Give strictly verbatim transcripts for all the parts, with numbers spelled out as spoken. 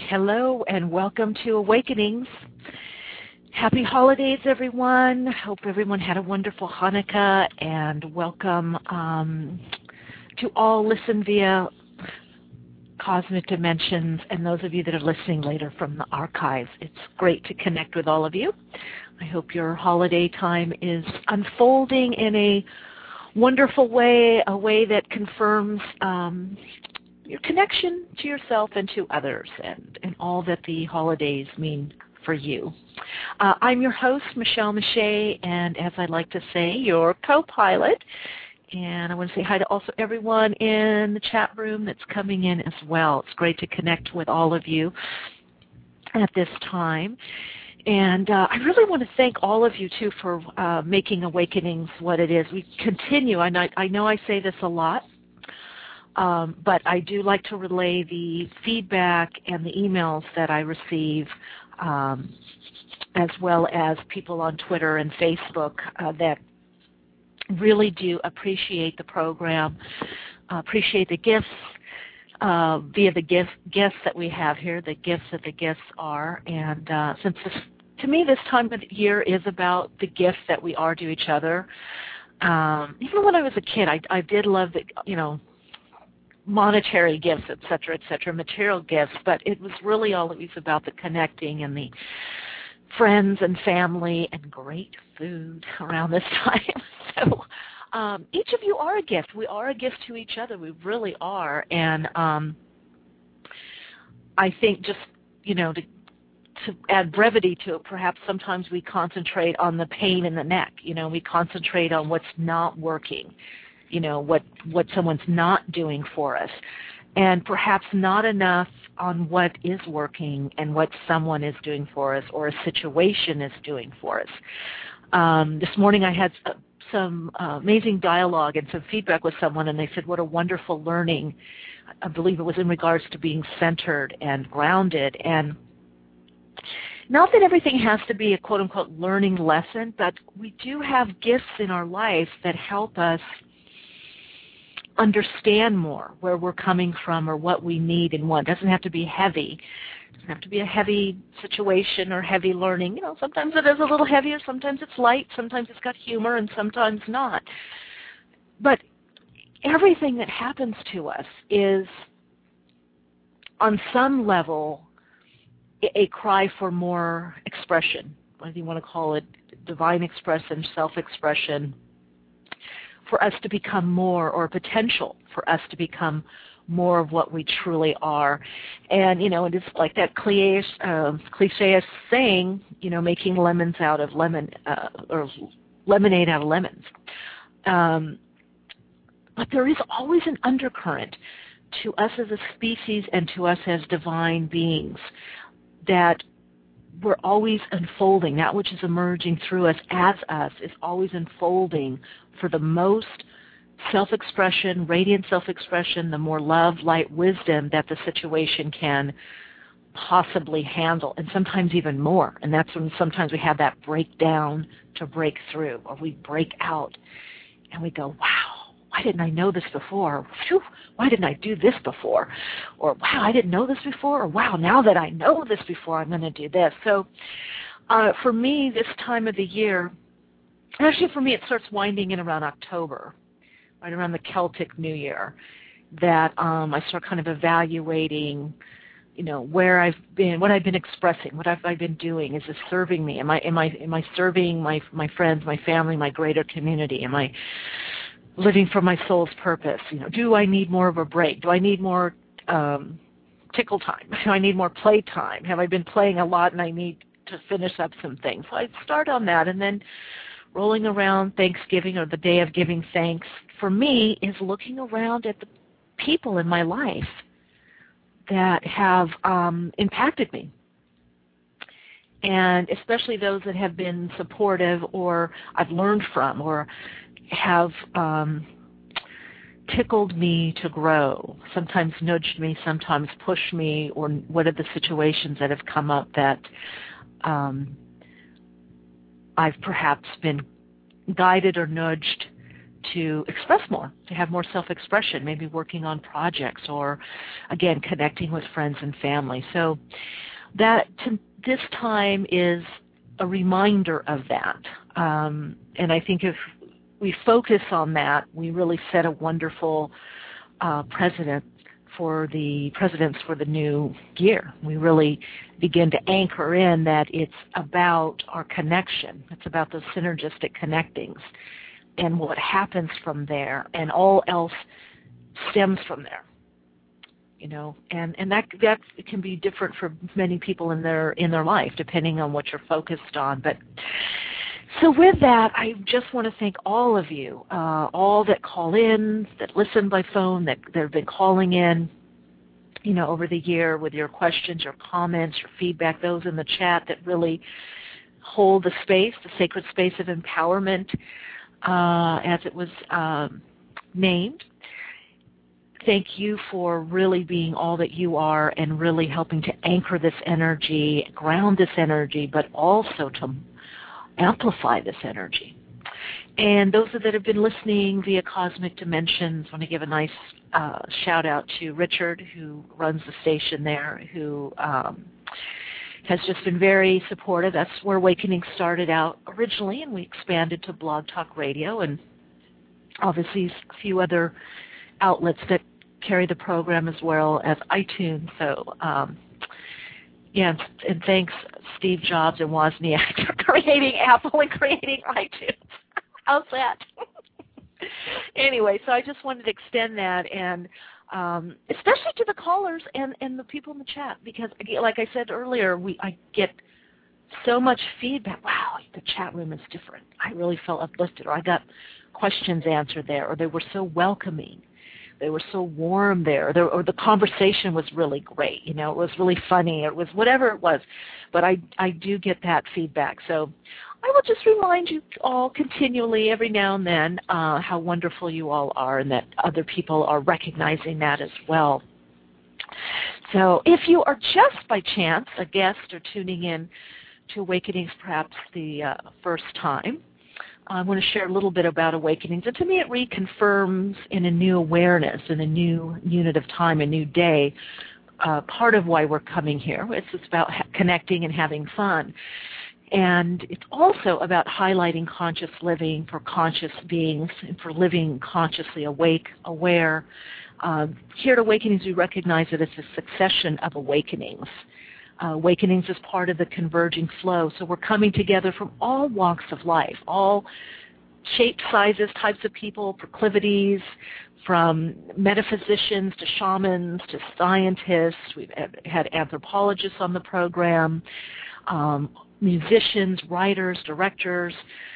Hello and welcome to Awakenings. Happy holidays, everyone. Hope everyone had a wonderful Hanukkah, and welcome um, to all listen via Cosmic Dimensions and those of you that are listening later from the archives. It's great to connect with all of you. I hope your holiday time is unfolding in a wonderful way, a way that confirms um, your connection to yourself and to others, and, and all that the holidays mean for you. Uh, I'm your host, Michelle Miche, and as I like to say, your co-pilot. And I want to say hi to also everyone in the chat room that's coming in as well. It's great to connect with all of you at this time. And uh, I really want to thank all of you, too, for uh, making Awakenings what it is. We continue, and I, I know I say this a lot, Um, but I do like to relay the feedback and the emails that I receive, um, as well as people on Twitter and Facebook uh, that really do appreciate the program, uh, appreciate the gifts uh, via the gift, gifts that we have here, the gifts that the gifts are. And uh, since this, to me, this time of the year is about the gifts that we are to each other. Um, even when I was a kid, I, I did love the, you know, monetary gifts, et cetera, et cetera, material gifts, but it was really always about the connecting and the friends and family and great food around this time. So um, each of you are a gift. We are a gift to each other. We really are. And um, I think just, you know, to, to add brevity to it, perhaps sometimes we concentrate on the pain in the neck. You know, we concentrate on what's not working. You know, what, what someone's not doing for us, and perhaps not enough on what is working and what someone is doing for us or a situation is doing for us. Um, this morning I had some uh, amazing dialogue and some feedback with someone, and they said what a wonderful learning. I believe it was in regards to being centered and grounded, and not that everything has to be a quote-unquote learning lesson, but we do have gifts in our life that help us understand more where we're coming from or what we need and want. It doesn't have to be heavy. It doesn't have to be a heavy situation or heavy learning. You know, sometimes it is a little heavier, sometimes it's light, sometimes it's got humor, and sometimes not. But everything that happens to us is, on some level, a cry for more expression, whether you want to call it divine expression, self-expression, for us to become more, or potential for us to become more of what we truly are. And, you know, it is like that cliche, uh, cliche saying, you know, making lemons out of lemon, uh, or lemonade out of lemons. Um, but there is always an undercurrent to us as a species and to us as divine beings that we're always unfolding. That which is emerging through us as us is always unfolding for the most self-expression, radiant self-expression, the more love, light, wisdom that the situation can possibly handle, and sometimes even more. And that's when sometimes we have that breakdown to break through, or we break out and we go, wow, why didn't I know this before? Whew, why didn't I do this before? Or, wow, I didn't know this before? Or, wow, now that I know this before, I'm going to do this. So uh, for me, this time of the year, actually for me it starts winding in around October, right around the Celtic New Year, that um, I start kind of evaluating, you know, where I've been, what I've been expressing, what have I been doing? Is this serving me? Am I am I am I serving my my friends, my family, my greater community? Am I living for my soul's purpose? You know, do I need more of a break? Do I need more um, tickle time? Do I need more play time? Have I been playing a lot and I need to finish up some things? So I start on that, and then rolling around Thanksgiving, or the day of giving thanks, for me is looking around at the people in my life that have um, impacted me, and especially those that have been supportive, or I've learned from, or have um, tickled me to grow, sometimes nudged me, sometimes pushed me, or what are the situations that have come up that um, I've perhaps been guided or nudged to express more, to have more self-expression, maybe working on projects or, again, connecting with friends and family. So that to, this time is a reminder of that. Um, and I think if we focus on that, we really set a wonderful uh, precedent for the presidents for the new year. We really begin to anchor in that it's about our connection. It's about those synergistic connectings and what happens from there, and all else stems from there. You know, and, and that that can be different for many people in their in their life, depending on what you're focused on. But so with that, I just want to thank all of you, uh, all that call in, that listen by phone, that, that have been calling in, you know, over the year with your questions, your comments, your feedback, those in the chat that really hold the space, the sacred space of empowerment, uh, as it was um, named. Thank you for really being all that you are and really helping to anchor this energy, ground this energy, but also to amplify this energy. And those that have been listening via Cosmic Dimensions, I want to give a nice uh, shout out to Richard, who runs the station there, who um, has just been very supportive. That's where Awakening started out originally, and we expanded to Blog Talk Radio, and obviously a few other outlets that carry the program as well as iTunes. So, um, yeah, and thanks Steve Jobs and Wozniak for creating Apple and creating iTunes. How's that? Anyway, so I just wanted to extend that, and um, especially to the callers and, and the people in the chat, because, like I said earlier, we I get so much feedback. Wow, the chat room is different. I really felt uplifted, or I got questions answered there, or they were so welcoming. They were so warm there, there, or the conversation was really great. You know, it was really funny. It was whatever it was, but I, I do get that feedback. So I will just remind you all continually, every now and then, uh, how wonderful you all are, and that other people are recognizing that as well. So if you are just by chance a guest or tuning in to Awakenings perhaps the uh, first time, I want to share a little bit about Awakenings. And to me, it reconfirms in a new awareness, in a new unit of time, a new day, uh, part of why we're coming here. It's, it's about ha- connecting and having fun. And it's also about highlighting conscious living for conscious beings and for living consciously awake, aware. Uh, here at Awakenings, we recognize that it's a succession of awakenings. Uh, awakenings is part of the converging flow. So we're coming together from all walks of life, all shapes, sizes, types of people, proclivities, from metaphysicians to shamans to scientists. We've had anthropologists on the program, um, musicians, writers, directors.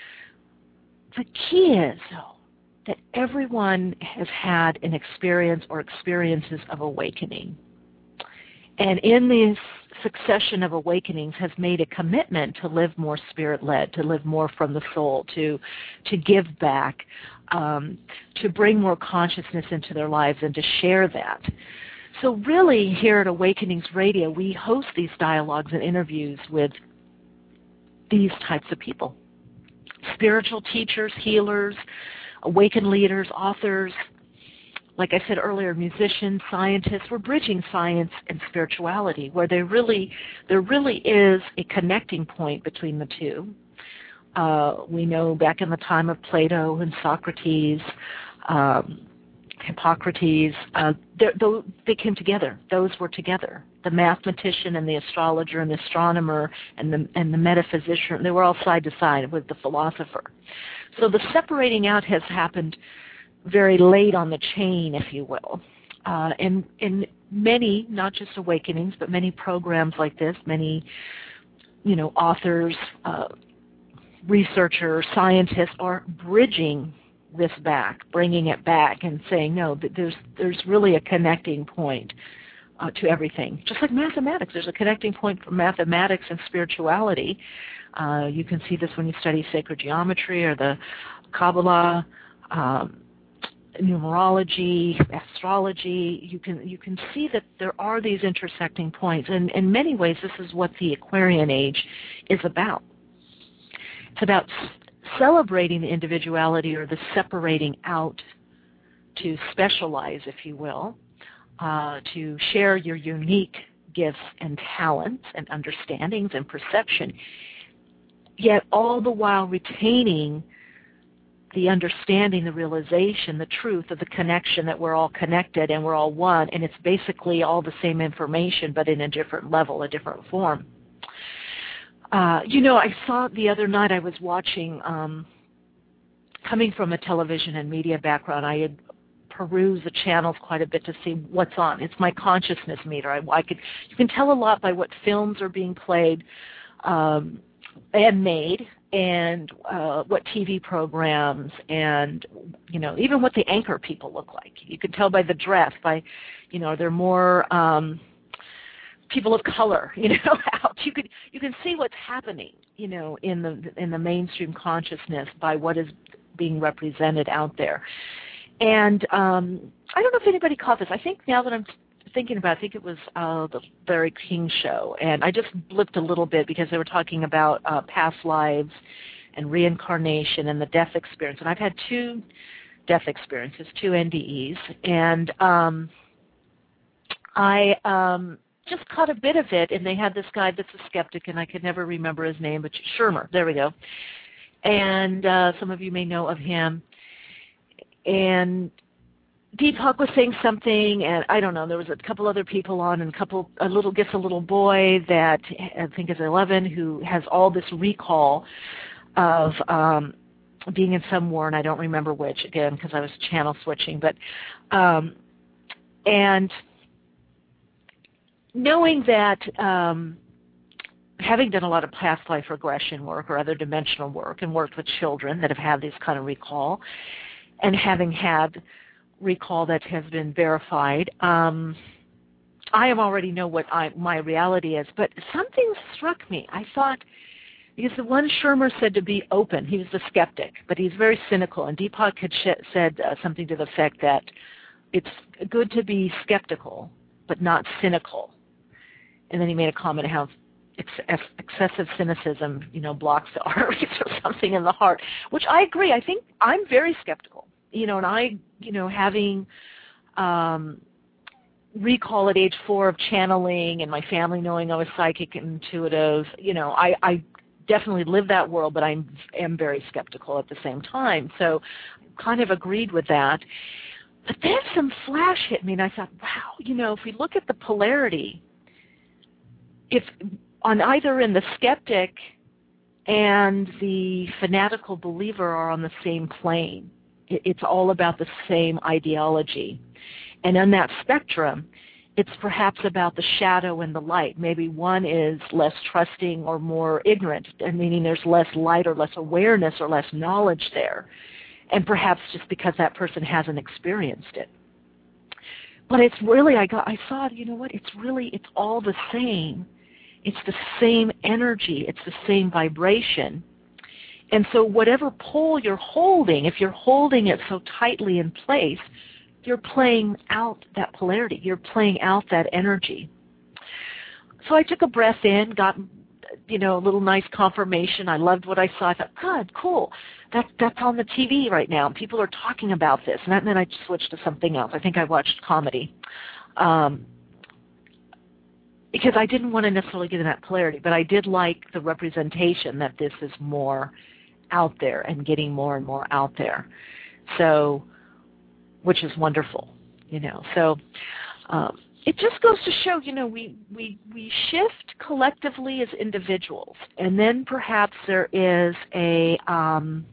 The key is, though, that everyone has had an experience or experiences of awakening. And in this succession of awakenings has made a commitment to live more spirit-led, to live more from the soul, to to give back, um, to bring more consciousness into their lives and to share that. So really here at Awakenings Radio, we host these dialogues and interviews with these types of people. Spiritual teachers, healers, awakened leaders, authors, like I said earlier, musicians, scientists. We're bridging science and spirituality, where there really, there really is a connecting point between the two. Uh, we know back in the time of Plato and Socrates, um, Hippocrates, uh, they came together. Those were together. The mathematician and the astrologer and the astronomer and the and the metaphysician, they were all side to side with the philosopher. So the separating out has happened very late on the chain, if you will. Uh, and in many, not just Awakenings, but many programs like this, many, you know, authors, uh, researchers, scientists are bridging this back, bringing it back and saying, no, there's, there's really a connecting point uh, to everything. Just like mathematics, there's a connecting point for mathematics and spirituality. Uh, you can see this when you study sacred geometry or the Kabbalah, um, numerology, astrology. You can you can see that there are these intersecting points, and in many ways, this is what the Aquarian Age is about. It's about celebrating the individuality or the separating out to specialize, if you will, uh, to share your unique gifts and talents and understandings and perception, yet all the while retaining the understanding, the realization, the truth of the connection that we're all connected and we're all one, and it's basically all the same information but in a different level, a different form. Uh, you know, I saw the other night I was watching, um, coming from a television and media background, I had perused the channels quite a bit to see what's on. It's my consciousness meter. I, I could, you can tell a lot by what films are being played um, and made, and uh, what T V programs, and you know, even what the anchor people look like. You can tell by the dress, by, you know, they're more um, people of color, you know, out. You could you can see what's happening, you know, in the in the mainstream consciousness by what is being represented out there. And um, I don't know if anybody caught this. I think now that I'm thinking about it, I think it was uh, the Larry King show, and I just blipped a little bit because they were talking about uh, past lives and reincarnation and the death experience. And I've had two death experiences, two N D Es, and um, I um, just caught a bit of it, and they had this guy that's a skeptic, and I could never remember his name, but Shermer, there we go. And uh, some of you may know of him. And Deepak was saying something, and I don't know, there was a couple other people on, and a couple, a little, gets a little boy that I think is eleven who has all this recall of um, being in some war, and I don't remember which, again, because I was channel switching, but, um, and knowing that, um, having done a lot of past life regression work or other dimensional work and worked with children that have had this kind of recall, and having had recall that has been verified, um, I already know what I, my reality is, but something struck me. I thought, because the one Shermer said to be open, he was the skeptic, but he's very cynical, and Deepak had sh- said uh, something to the effect that it's good to be skeptical, but not cynical. And then he made a comment how ex- excessive cynicism, you know, blocks the arteries or something in the heart, which I agree. I think I'm very skeptical. You know, and I, you know, having um, recall at age four of channeling, and my family knowing I was psychic and intuitive, you know, I, I definitely live that world, but I am very skeptical at the same time. So kind of agreed with that. But then some flash hit me, and I thought, wow, you know, if we look at the polarity, if on either in the skeptic and the fanatical believer are on the same plane, it's all about the same ideology. And on that spectrum, it's perhaps about the shadow and the light. Maybe one is less trusting or more ignorant, meaning there's less light or less awareness or less knowledge there. And perhaps just because that person hasn't experienced it. But it's really, I got, I saw, you know what, it's really, it's all the same. It's the same energy. It's the same vibration. And so whatever pole you're holding, if you're holding it so tightly in place, you're playing out that polarity. You're playing out that energy. So I took a breath in, got, you know, a little nice confirmation. I loved what I saw. I thought, good, cool. That, that's on the T V right now. People are talking about this. And then I switched to something else. I think I watched comedy. Um, because I didn't want to necessarily get in that polarity, but I did like the representation that this is more out there and getting more and more out there, so, which is wonderful, you know. So um, it just goes to show, you know, we, we, we shift collectively as individuals, and then perhaps there is a um,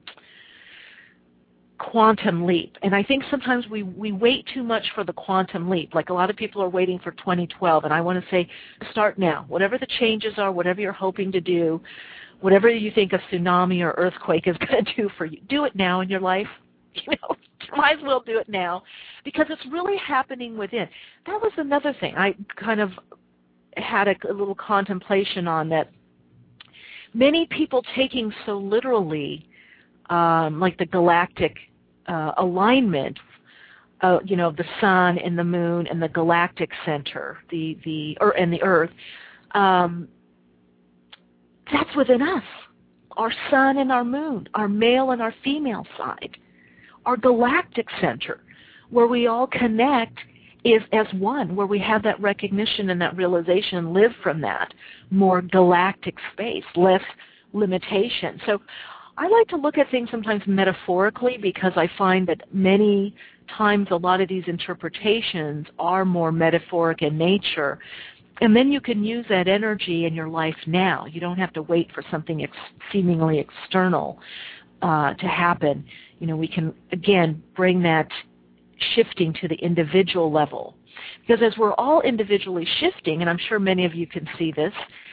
quantum leap. And I think sometimes we, we wait too much for the quantum leap. Like a lot of people are waiting for twenty twelve, and I want to say, start now. Whatever the changes are, whatever you're hoping to do, whatever you think a tsunami or earthquake is going to do for you, do it now in your life. You know, you might as well do it now, because it's really happening within. That was another thing I kind of had a, a little contemplation on, that many people taking so literally, um, like the galactic uh, alignment, uh, you know, the sun and the moon and the galactic center, the the or and the Earth. Um, That's within us. our sun and our moon, our male and our female side, our galactic center, where we all connect is as one, where we have that recognition and that realization and live from that more galactic space, less limitation. So I like to look at things sometimes metaphorically, because I find that many times a lot of these interpretations are more metaphoric in nature. And then you can use that energy in your life now. You don't have to wait for something ex- seemingly external uh, to happen. You know, we can, again, bring that shifting to the individual level. Because as we're all individually shifting, and I'm sure many of you can see this,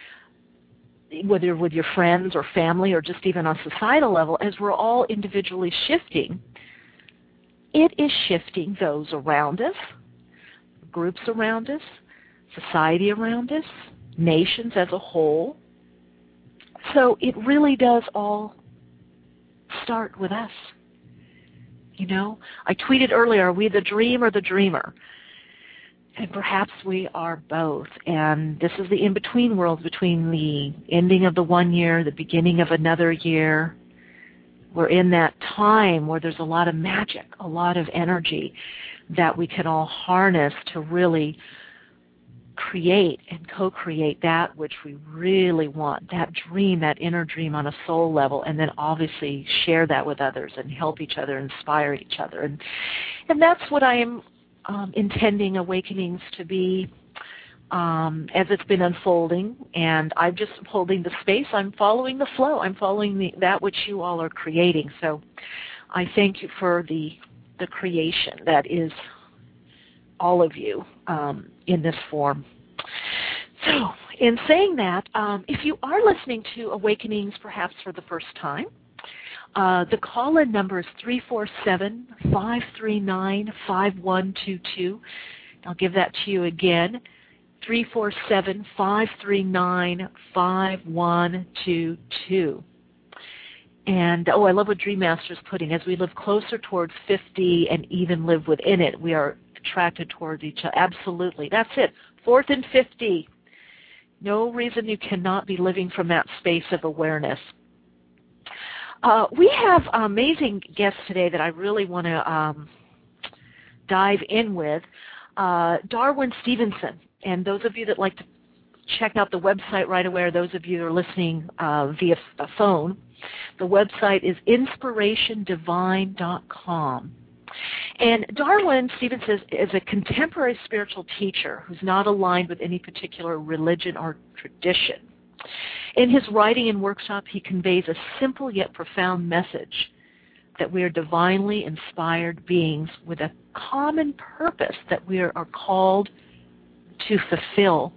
whether with your friends or family or just even on societal level, as we're all individually shifting, it is shifting those around us, groups around us, society around us, nations as a whole. So it really does all start with us. You know, I tweeted earlier, are we the dream or the dreamer? And perhaps we are both. And this is the in-between world between the ending of the one year, the beginning of another year. We're in that time where there's a lot of magic, a lot of energy that we can all harness to really create and co-create that which we really want, that dream, that inner dream on a soul level, and then obviously share that with others and help each other, inspire each other. And and that's what I am um, intending Awakenings to be um, as it's been unfolding. And I'm just holding the space. I'm following the flow. I'm following the, that which you all are creating. So I thank you for the the creation that is all of you um, in this form. So in saying that, um, if you are listening to Awakenings perhaps for the first time, uh, the call-in number is three four seven, five three nine, five one two two. I'll give that to you again, three four seven, five three nine, five one two two. And, oh, I love what Dream Master's putting. As we live closer towards fifty and even live within it, we are attracted towards each other. Absolutely. That's it. Fourth and fifty. No reason you cannot be living from that space of awareness. Uh, we have amazing guests today that I really want to um, dive in with. Uh, Darwin Stevenson. And those of you that like to check out the website right away, or those of you that are listening uh, via a phone, the website is inspiration divine dot com. And Darwin Stevenson is a contemporary spiritual teacher who's not aligned with any particular religion or tradition. In his writing and workshop, he conveys a simple yet profound message that we are divinely inspired beings with a common purpose that we are, are called to fulfill.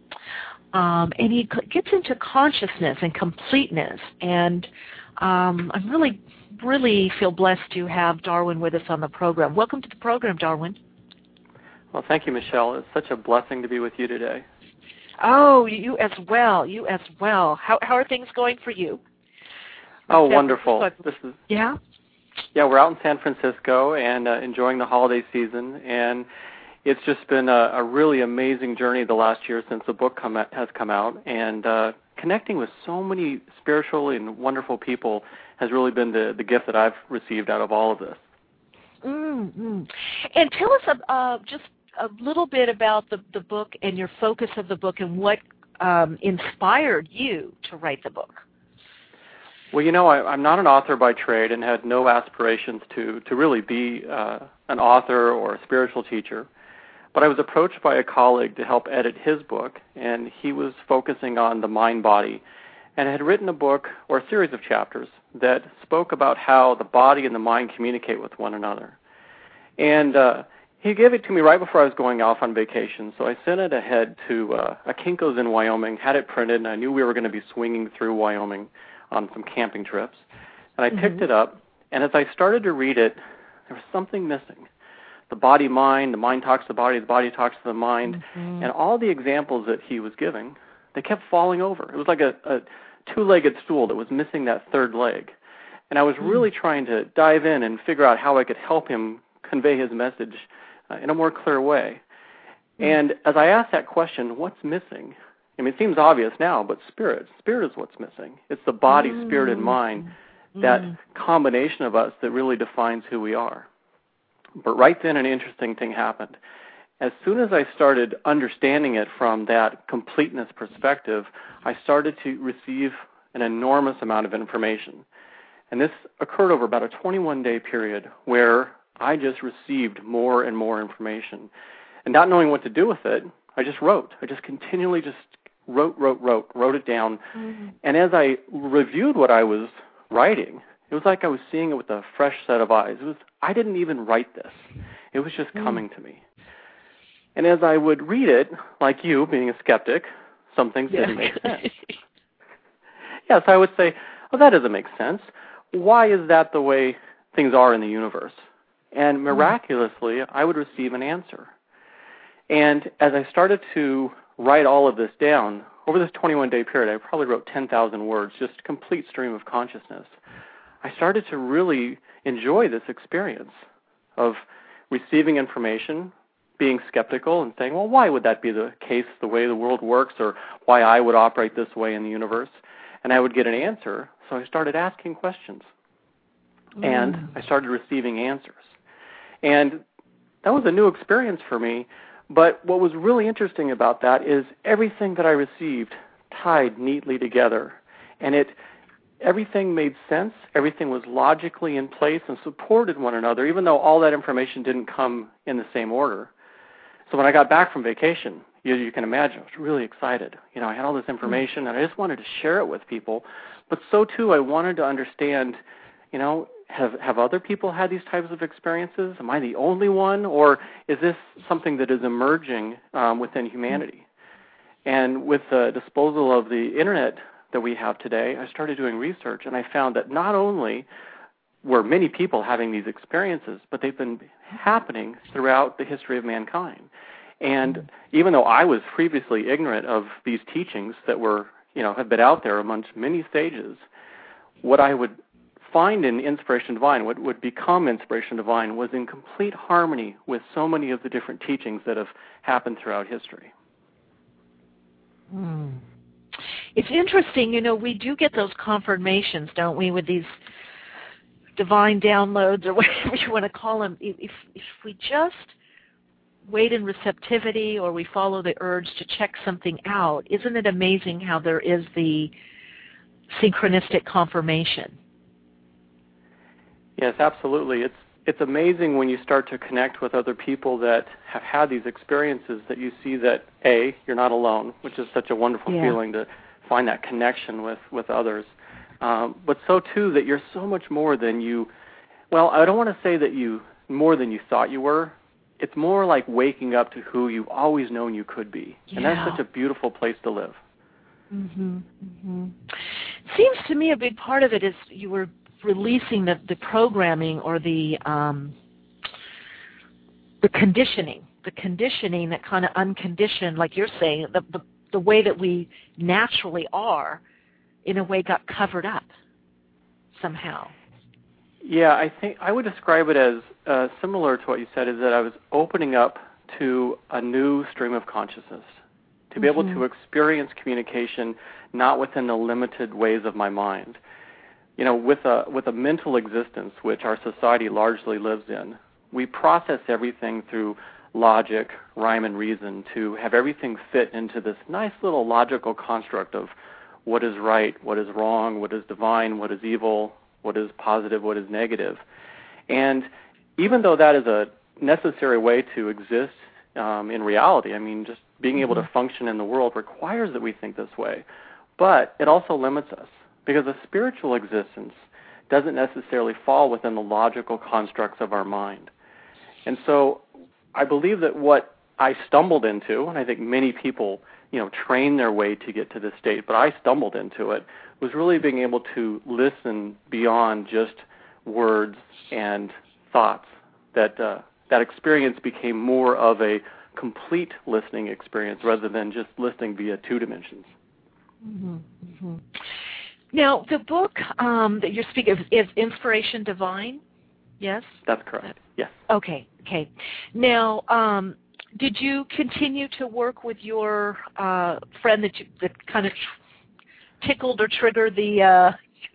Um, and he gets into consciousness and completeness. And um, I'm really really feel blessed to have Darwin with us on the program. Welcome to the program, Darwin. Well, thank you, Michelle. It's such a blessing to be with you today. Oh, you as well. You as well. How how are things going for you? Oh, wonderful. This is yeah. Yeah, we're out in San Francisco and uh, enjoying the holiday season, and it's just been a, a really amazing journey the last year since the book come out, has come out, and uh, connecting with so many spiritual and wonderful people has really been the, the gift that I've received out of all of this. Mm-hmm. And tell us uh, just a little bit about the, the book and your focus of the book and what um, inspired you to write the book. Well, you know, I, I'm not an author by trade and had no aspirations to, to really be uh, an author or a spiritual teacher. But I was approached by a colleague to help edit his book, and he was focusing on the mind-body and had written a book or a series of chapters that spoke about how the body and the mind communicate with one another. And uh, he gave it to me right before I was going off on vacation, so I sent it ahead to uh, a Kinko's in Wyoming, had it printed, and I knew we were going to be swinging through Wyoming on some camping trips. And I mm-hmm. picked it up, and as I started to read it, there was something missing. The body-mind, the mind talks to the body, the body talks to the mind, mm-hmm. and all the examples that he was giving, they kept falling over. It was like a, a two-legged stool that was missing that third leg. And I was mm-hmm. really trying to dive in and figure out how I could help him convey his message uh, in a more clear way. Mm-hmm. And as I asked that question, what's missing? I mean, it seems obvious now, but spirit, spirit is what's missing. It's the body, mm. spirit, and mind, that mm. combination of us that really defines who we are. But right then, an interesting thing happened. As soon as I started understanding it from that completeness perspective, I started to receive an enormous amount of information. And this occurred over about a twenty-one day period where I just received more and more information. And not knowing what to do with it, I just wrote. I just continually just wrote, wrote, wrote, wrote it down. Mm-hmm. And as I reviewed what I was writing, it was like I was seeing it with a fresh set of eyes. It was I didn't even write this. It was just mm. coming to me. And as I would read it, like you, being a skeptic, some things yeah. didn't make sense. Yes, I would say, well, that doesn't make sense. Why is that the way things are in the universe? And miraculously, I would receive an answer. And as I started to write all of this down, over this twenty-one day period, I probably wrote ten thousand words, just a complete stream of consciousness. I started to really enjoy this experience of receiving information, being skeptical and saying, well, why would that be the case, the way the world works, or why I would operate this way in the universe? And I would get an answer, so I started asking questions. Mm. And I started receiving answers. And that was a new experience for me, but what was really interesting about that is everything that I received tied neatly together, and it everything made sense, everything was logically in place and supported one another, even though all that information didn't come in the same order. So when I got back from vacation, you, you can imagine, I was really excited. You know, I had all this information, and I just wanted to share it with people. But so, too, I wanted to understand, you know, have, have other people had these types of experiences? Am I the only one? Or is this something that is emerging um, within humanity? And with the disposal of the Internet that we have today, I started doing research, and I found that not only were many people having these experiences, but they've been happening throughout the history of mankind. And even though I was previously ignorant of these teachings that were, you know, have been out there amongst many sages, what I would find in Inspiration Divine, what would become Inspiration Divine, was in complete harmony with so many of the different teachings that have happened throughout history. Hmm. It's interesting, you know, we do get those confirmations, don't we, with these divine downloads or whatever you want to call them. If, if we just wait in receptivity or we follow the urge to check something out, isn't it amazing how there is the synchronistic confirmation? Yes, absolutely. It's it's amazing when you start to connect with other people that have had these experiences that you see that, A, you're not alone, which is such a wonderful yeah. feeling to find that connection with, with others. Um, but so, too, that you're so much more than you, well, I don't want to say that you, more than you thought you were. It's more like waking up to who you've always known you could be. Yeah. And that's such a beautiful place to live. Mm-hmm. Mm-hmm. Seems to me a big part of it is you were releasing the, the programming or the um, the conditioning, the conditioning that kind of unconditioned, like you're saying, the, the the way that we naturally are, in a way got covered up somehow. Yeah, I think I would describe it as uh, similar to what you said, is that I was opening up to a new stream of consciousness, to be mm-hmm. able to experience communication not within the limited ways of my mind. You know, with a with a mental existence, which our society largely lives in, we process everything through logic, rhyme, and reason to have everything fit into this nice little logical construct of what is right, what is wrong, what is divine, what is evil, what is positive, what is negative. And even though that is a necessary way to exist um, in reality, I mean, just being able to function in the world requires that we think this way, but it also limits us. Because a spiritual existence doesn't necessarily fall within the logical constructs of our mind. And so I believe that what I stumbled into, and I think many people, you know, train their way to get to this state, but I stumbled into it, was really being able to listen beyond just words and thoughts. That uh, that experience became more of a complete listening experience rather than just listening via two dimensions. Mm-hmm. Mm-hmm. Now, the book um, that you're speaking of is Inspiration Divine, yes? That's correct, yes. Okay, okay. Now, um, did you continue to work with your uh, friend that you, that kind of tickled or triggered the uh,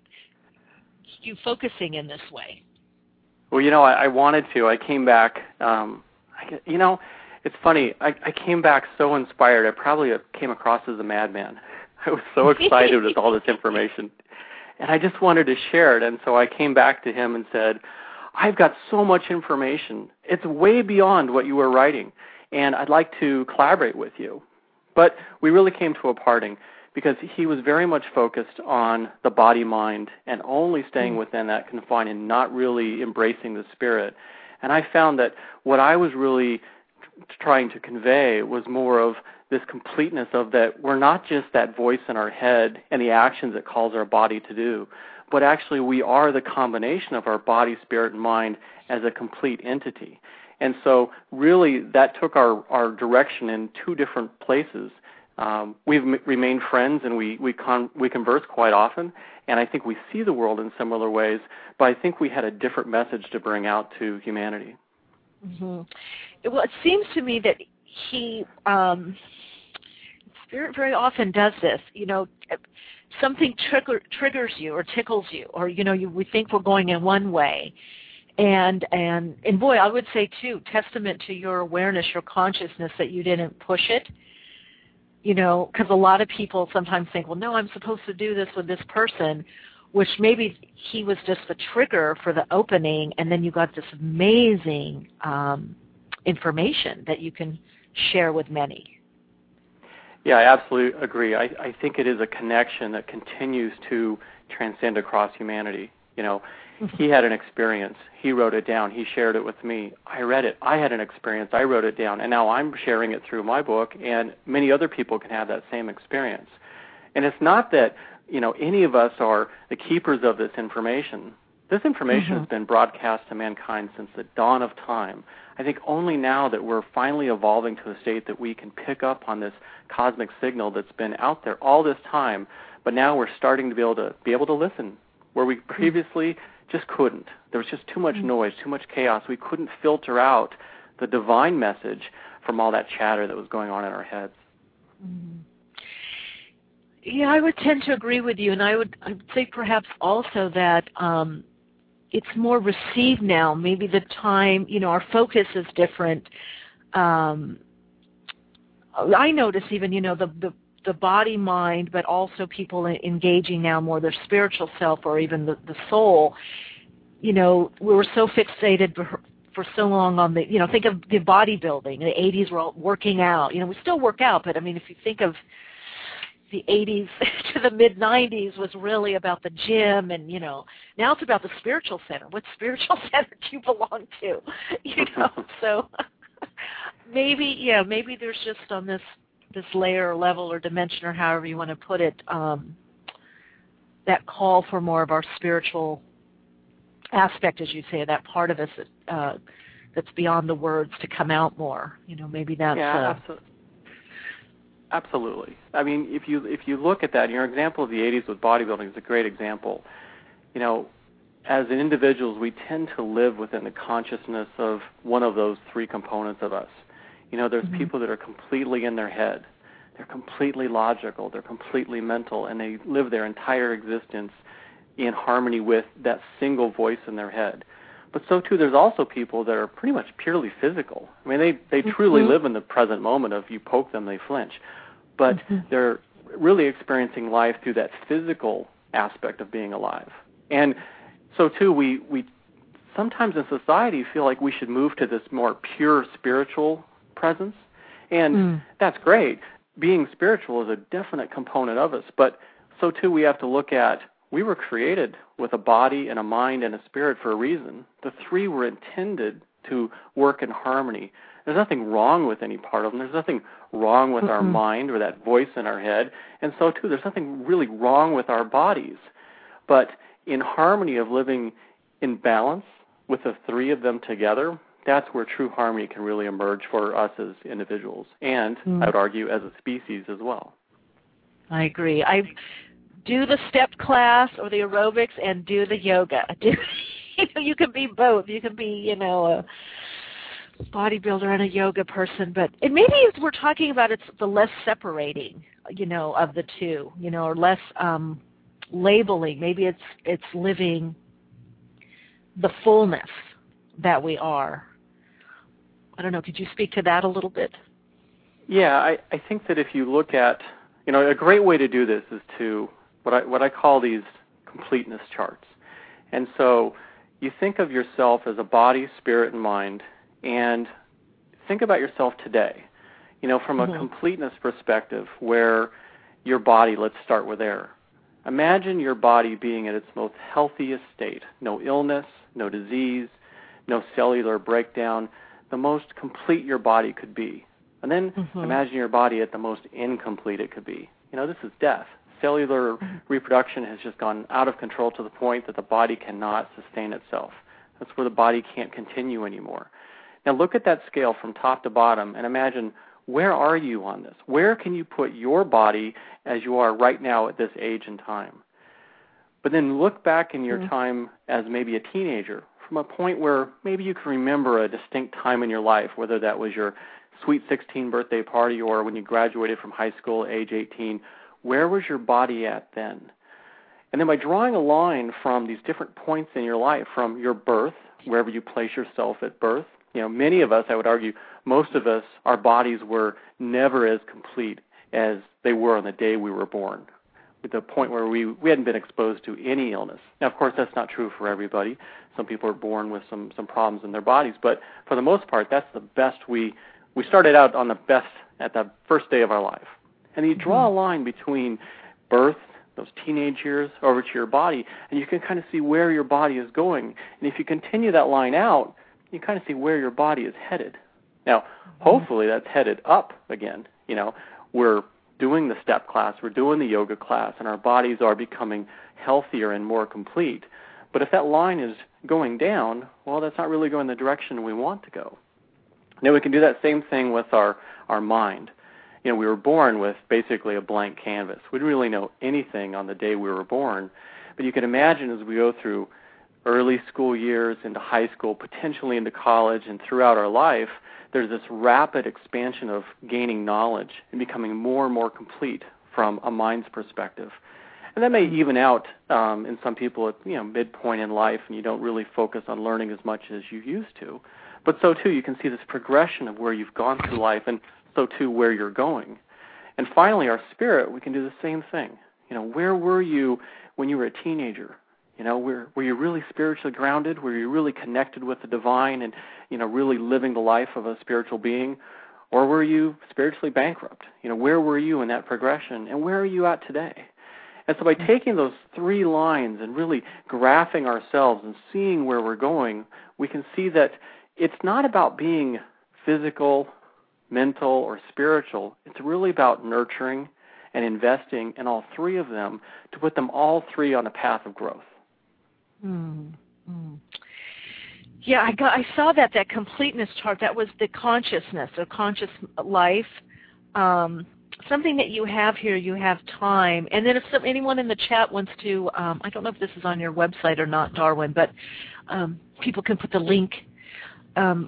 you focusing in this way? Well, you know, I, I wanted to. I came back. Um, I, you know, it's funny. I, I came back so inspired. I probably came across as a madman. I was so excited with all this information, and I just wanted to share it. And so I came back to him and said, I've got so much information. It's way beyond what you were writing, and I'd like to collaborate with you. But we really came to a parting because he was very much focused on the body-mind and only staying within that confine and not really embracing the spirit. And I found that what I was really trying to convey was more of this completeness of that we're not just that voice in our head and the actions it calls our body to do, but actually we are the combination of our body, spirit, and mind as a complete entity. And so really that took our, our direction in two different places. Um, we've m- remained friends and we, we, con- we converse quite often, and I think we see the world in similar ways, but I think we had a different message to bring out to humanity. Mm-hmm. Well, it seems to me that he, um, Spirit very often does this. You know, something trigger, triggers you or tickles you, or you know, you, we think we're going in one way, and and and boy, I would say too, testament to your awareness, your consciousness that you didn't push it. You know, because a lot of people sometimes think, well, no, I'm supposed to do this with this person, which maybe he was just the trigger for the opening, and then you got this amazing um, information that you can share with many. Yeah, I absolutely agree. I, I think it is a connection that continues to transcend across humanity. You know, he had an experience. He wrote it down. He shared it with me. I read it. I had an experience. I wrote it down. And now I'm sharing it through my book, and many other people can have that same experience. And it's not that, you know, any of us are the keepers of this information. This information mm-hmm. has been broadcast to mankind since the dawn of time. I think only now that we're finally evolving to a state that we can pick up on this cosmic signal that's been out there all this time, but now we're starting to be able to be able to listen, where we previously just couldn't. There was just too much noise, too much chaos. We couldn't filter out the divine message from all that chatter that was going on in our heads. Yeah, I would tend to agree with you, and I would, I would say perhaps also that um, it's more received now. Maybe the time, you know, our focus is different. Um, I notice even, you know, the, the the body, mind, but also people engaging now more their spiritual self or even the, the soul. You know, we were so fixated for, for so long on the, you know, think of the bodybuilding. In the eighties, we're all working out. You know, we still work out, but I mean, if you think of the eighties to the mid nineties was really about the gym, and, you know, now it's about the spiritual center. What spiritual center do you belong to? You know, so maybe, yeah, maybe there's just on this this layer or level or dimension or however you want to put it, um, that call for more of our spiritual aspect, as you say, that part of us that, uh, that's beyond the words to come out more. You know, maybe that's... Yeah, uh, absolutely. Absolutely. I mean, if you if you look at that, your example of the eighties with bodybuilding is a great example. You know, as individuals, we tend to live within the consciousness of one of those three components of us. You know, there's mm-hmm. people that are completely in their head. They're completely logical. They're completely mental, and they live their entire existence in harmony with that single voice in their head. But so, too, there's also people that are pretty much purely physical. I mean, they, they mm-hmm. truly live in the present moment. If you poke them, they flinch. But mm-hmm. they're really experiencing life through that physical aspect of being alive. And so, too, we, we sometimes in society feel like we should move to this more pure spiritual presence. And mm. that's great. Being spiritual is a definite component of us. But so, too, we have to look at we were created with a body and a mind and a spirit for a reason. The three were intended to work in harmony. There's nothing wrong with any part of them. There's nothing wrong with mm-hmm. our mind or that voice in our head. And so, too, there's nothing really wrong with our bodies. But in harmony of living in balance with the three of them together, that's where true harmony can really emerge for us as individuals and, mm. I would argue, as a species as well. I agree. I do the step class or the aerobics and do the yoga. Do, you know, you can be both. You can be, you know, a bodybuilder and a yoga person, but it maybe if we're talking about it's the less separating, you know, of the two, you know, or less um, labeling. Maybe it's it's living the fullness that we are. I don't know. Could you speak to that a little bit? Yeah, I, I think that if you look at, you know, a great way to do this is to what I what I call these completeness charts. And so you think of yourself as a body, spirit, and mind, and think about yourself today, you know, from mm-hmm. a completeness perspective where your body, let's start with there. Imagine your body being at its most healthiest state, no illness, no disease, no cellular breakdown, the most complete your body could be. And then mm-hmm. imagine your body at the most incomplete it could be. You know, this is death. Cellular mm-hmm. reproduction has just gone out of control to the point that the body cannot sustain itself. That's where the body can't continue anymore. Now look at that scale from top to bottom and imagine, where are you on this? Where can you put your body as you are right now at this age and time? But then look back in your mm-hmm. time as maybe a teenager, from a point where maybe you can remember a distinct time in your life, whether that was your sweet sixteen birthday party or when you graduated from high school at age eighteen. Where was your body at then? And then by drawing a line from these different points in your life, from your birth, wherever you place yourself at birth, you know, many of us, I would argue, most of us, our bodies were never as complete as they were on the day we were born, at the point where we, we hadn't been exposed to any illness. Now, of course, that's not true for everybody. Some people are born with some, some problems in their bodies, but for the most part, that's the best we, we started out on the best at the first day of our life. And you draw a line between birth, those teenage years, over to your body, and you can kind of see where your body is going. And if you continue that line out, you kind of see where your body is headed. Now, hopefully that's headed up again. You know, we're doing the step class, we're doing the yoga class, and our bodies are becoming healthier and more complete. But if that line is going down, well, that's not really going the direction we want to go. Now, we can do that same thing with our, our mind. You know, we were born with basically a blank canvas. We didn't really know anything on the day we were born. But you can imagine as we go through early school years into high school, potentially into college, and throughout our life, there's this rapid expansion of gaining knowledge and becoming more and more complete from a mind's perspective. And that may even out um, in some people at, you know, midpoint in life, and you don't really focus on learning as much as you used to. But so, too, you can see this progression of where you've gone through life, and so, too, where you're going. And finally, our spirit, we can do the same thing. You know, where were you when you were a teenager? You know, were, were you really spiritually grounded? Were you really connected with the divine and, you know, really living the life of a spiritual being? Or were you spiritually bankrupt? You know, where were you in that progression? And where are you at today? And so by taking those three lines and really graphing ourselves and seeing where we're going, we can see that it's not about being physical, mental, or spiritual. It's really about nurturing and investing in all three of them to put them all three on a path of growth. Mm, mm. Yeah, I got. I saw that, that completeness chart. That was the consciousness or conscious life. Um, something that you have here, you have time. And then if some, anyone in the chat wants to, um, I don't know if this is on your website or not, Darwin, but um, people can put the link um,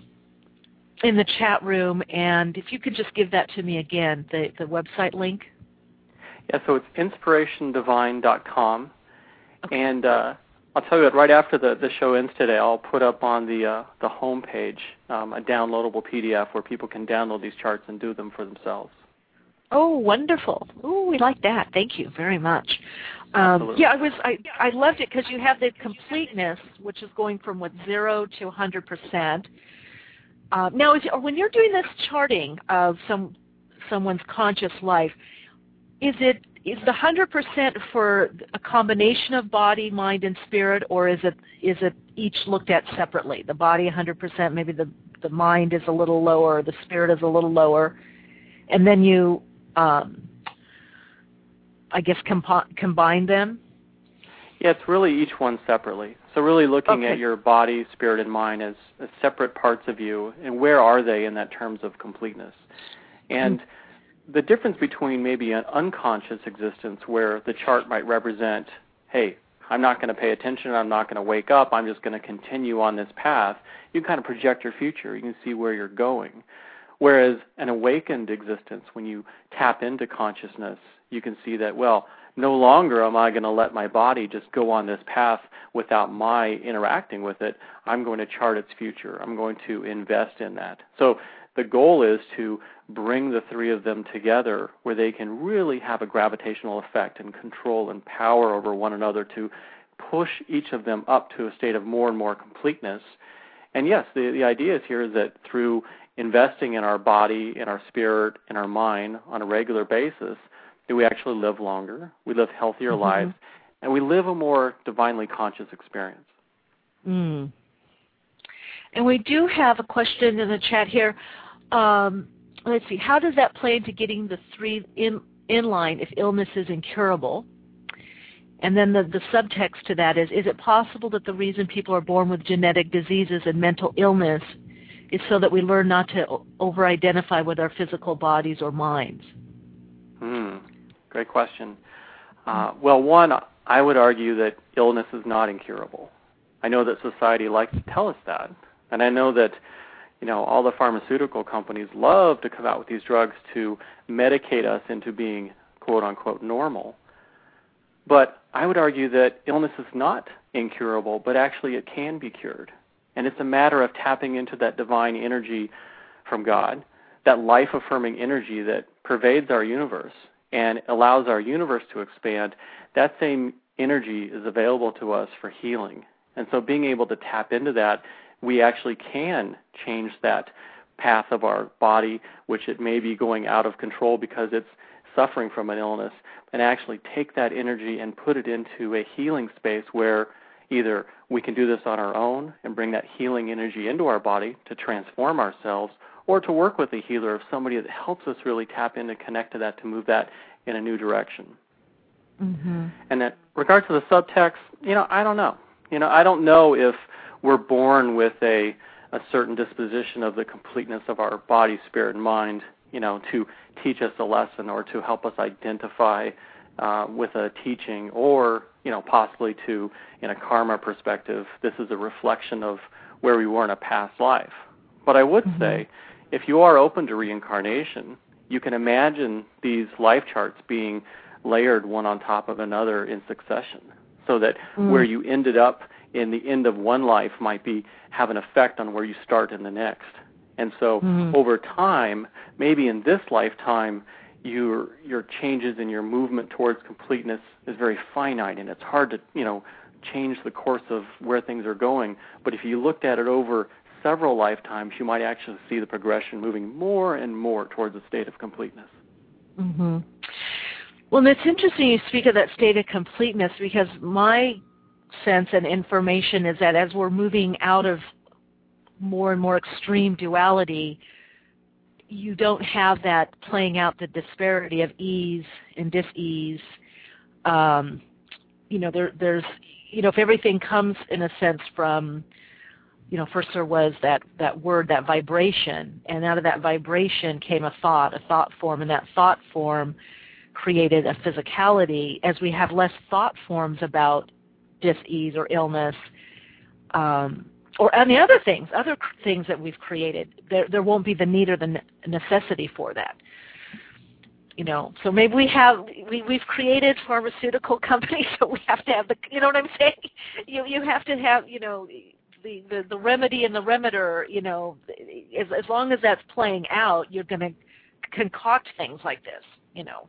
in the chat room. And if you could just give that to me again, the, the website link. Yeah, so it's inspiration divine dot com. Okay. And uh, I'll tell you what, right after the, the show ends today, I'll put up on the uh, the home page um, a downloadable P D F where people can download these charts and do them for themselves. Oh, wonderful. Oh, we like that. Thank you very much. Um, yeah, I was. I, I loved it because you have the completeness, which is going from what, zero to one hundred percent. Uh, now, is, when you're doing this charting of some someone's conscious life, is it is the one hundred percent for a combination of body, mind, and spirit, or is it is it each looked at separately? The body one hundred percent, maybe the, the mind is a little lower, the spirit is a little lower, and then you, um, I guess, compo- combine them? Yeah, it's really each one separately. So really looking okay. at your body, spirit, and mind as, as separate parts of you, and where are they in that terms of completeness? And mm-hmm. the difference between maybe an unconscious existence where the chart might represent, hey, I'm not going to pay attention, I'm not going to wake up, I'm just going to continue on this path, you kind of project your future. You can see where you're going. Whereas an awakened existence, when you tap into consciousness, you can see that, well, no longer am I going to let my body just go on this path without my interacting with it. I'm going to chart its future. I'm going to invest in that. So the goal is to bring the three of them together where they can really have a gravitational effect and control and power over one another to push each of them up to a state of more and more completeness. And yes, the, the idea is here is that through investing in our body, in our spirit, in our mind on a regular basis, that we actually live longer, we live healthier mm-hmm. lives, and we live a more divinely conscious experience. Mm. And we do have a question in the chat here. Um, let's see, how does that play into getting the three in, in line if illness is incurable? And then the, the subtext to that is, is it possible that the reason people are born with genetic diseases and mental illness is so that we learn not to over-identify with our physical bodies or minds? Hmm. Great question. Uh, well, one, I would argue that illness is not incurable. I know that society likes to tell us that, and I know that, you know, all the pharmaceutical companies love to come out with these drugs to medicate us into being quote-unquote normal. But I would argue that illness is not incurable, but actually it can be cured. And it's a matter of tapping into that divine energy from God, that life-affirming energy that pervades our universe and allows our universe to expand. That same energy is available to us for healing. And so being able to tap into that, we actually can change that path of our body, which it may be going out of control because it's suffering from an illness, and actually take that energy and put it into a healing space where either we can do this on our own and bring that healing energy into our body to transform ourselves, or to work with a healer of somebody that helps us really tap in and connect to that to move that in a new direction. Mm-hmm. And in regards to the subtext, you know, I don't know. You know, I don't know if we're born with a, a certain disposition of the completeness of our body, spirit, and mind, you know, to teach us a lesson or to help us identify uh, with a teaching, or, you know, possibly to, in a karma perspective, this is a reflection of where we were in a past life. But I would mm-hmm. say, if you are open to reincarnation, you can imagine these life charts being layered one on top of another in succession, so that mm. where you ended up in the end of one life might be have an effect on where you start in the next. And so mm. over time, maybe in this lifetime, your your changes in your movement towards completeness is very finite, and it's hard to, you know, change the course of where things are going. But if you looked at it over several lifetimes, you might actually see the progression moving more and more towards a state of completeness. Mm-hmm. Well, it's interesting you speak of that state of completeness, because my sense and information is that as we're moving out of more and more extreme duality, you don't have that playing out the disparity of ease and dis-ease. Um, you know, there, there's, you know, if everything comes in a sense from, you know, first there was that, that word, that vibration, and out of that vibration came a thought, a thought form, and that thought form created a physicality. As we have less thought forms about dis-ease or illness, um, or any other things, other things that we've created, there, there won't be the need or the necessity for that. You know, so maybe we have, we, we've created pharmaceutical companies, so we have to have the, you know what I'm saying? You, you have to have, you know, The, the, the remedy and the remedier, you know, as, as long as that's playing out, you're going to concoct things like this, you know.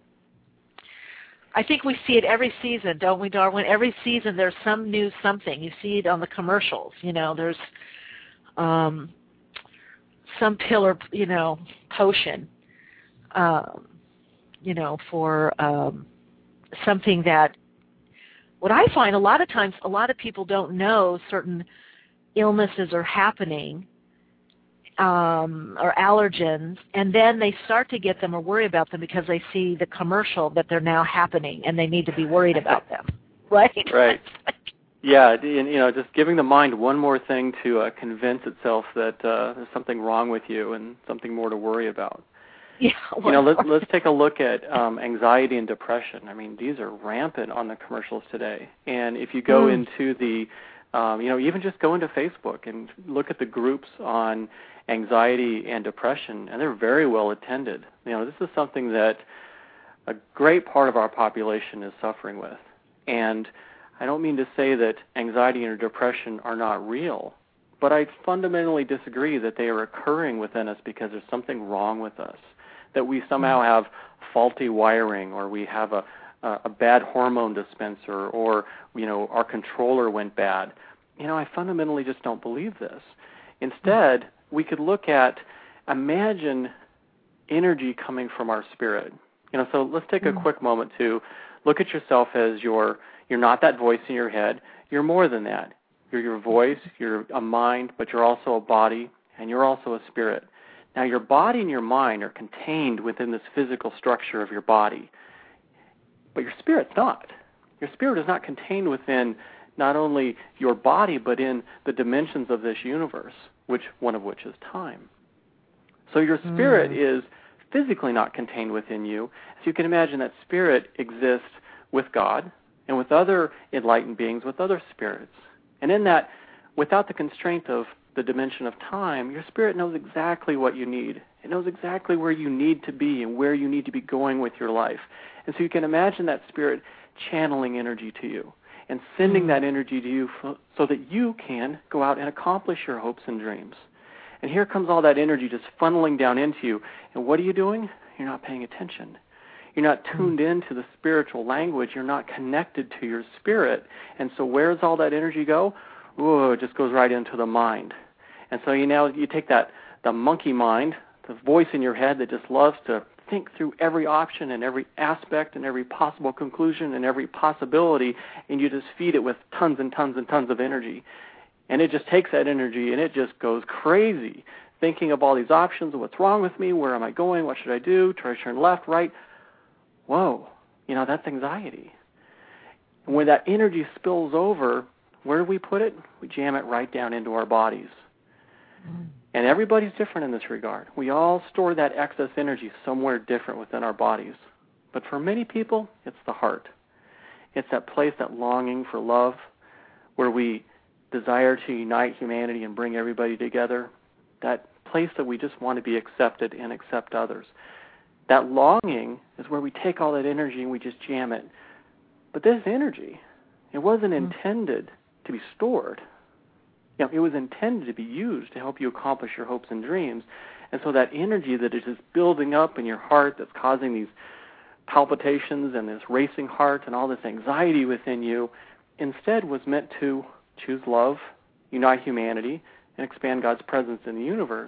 I think we see it every season, don't we, Darwin? Every season there's some new something. You see it on the commercials, you know, there's um, some pill or, you know, potion, um, you know, for um, something that, what I find a lot of times, a lot of people don't know certain illnesses are happening, um, or allergens, and then they start to get them or worry about them because they see the commercial that they're now happening, and they need to be worried about them, right? Right. Yeah, and, you know, just giving the mind one more thing to uh, convince itself that uh, there's something wrong with you and something more to worry about. Yeah, you know, let, let's take a look at um, anxiety and depression. I mean, these are rampant on the commercials today. And if you go mm. into the, um, you know, even just go into Facebook and look at the groups on anxiety and depression, and they're very well attended. You know, this is something that a great part of our population is suffering with. And I don't mean to say that anxiety and depression are not real, but I fundamentally disagree that they are occurring within us because there's something wrong with us, that we somehow have faulty wiring, or we have a, a bad hormone dispenser, or, you know, our controller went bad. You know, I fundamentally just don't believe this. Instead, we could look at, imagine energy coming from our spirit. You know, so let's take a quick moment to look at yourself as your, you're not that voice in your head. You're more than that. You're your voice, you're a mind, but you're also a body, and you're also a spirit. Now, your body and your mind are contained within this physical structure of your body, but your spirit's not. Your spirit is not contained within not only your body, but in the dimensions of this universe, which one of which is time. So your spirit mm. is physically not contained within you. So you can imagine that spirit exists with God and with other enlightened beings, with other spirits. And in that, without the constraint of the dimension of time, your spirit knows exactly what you need. It knows exactly where you need to be and where you need to be going with your life. And so you can imagine that spirit channeling energy to you and sending mm. that energy to you f- so that you can go out and accomplish your hopes and dreams. And here comes all that energy just funneling down into you. And what are you doing? You're not paying attention. You're not tuned mm. into the spiritual language. You're not connected to your spirit. And so where does all that energy go? Ooh, it just goes right into the mind. And so you now you take that, the monkey mind, the voice in your head that just loves to think through every option and every aspect and every possible conclusion and every possibility, and you just feed it with tons and tons and tons of energy. And it just takes that energy and it just goes crazy, thinking of all these options, what's wrong with me, where am I going, what should I do, try to turn left, right. Whoa, you know, that's anxiety. And when that energy spills over, where do we put it? We jam it right down into our bodies. Mm. And everybody's different in this regard. We all store that excess energy somewhere different within our bodies. But for many people, it's the heart. It's that place, that longing for love, where we desire to unite humanity and bring everybody together, that place that we just want to be accepted and accept others. That longing is where we take all that energy and we just jam it. But this energy, it wasn't mm. intended to be stored. You know, it was intended to be used to help you accomplish your hopes and dreams. And so that energy that is just building up in your heart, that's causing these palpitations and this racing heart and all this anxiety within you, instead was meant to choose love, unite humanity, and expand God's presence in the universe.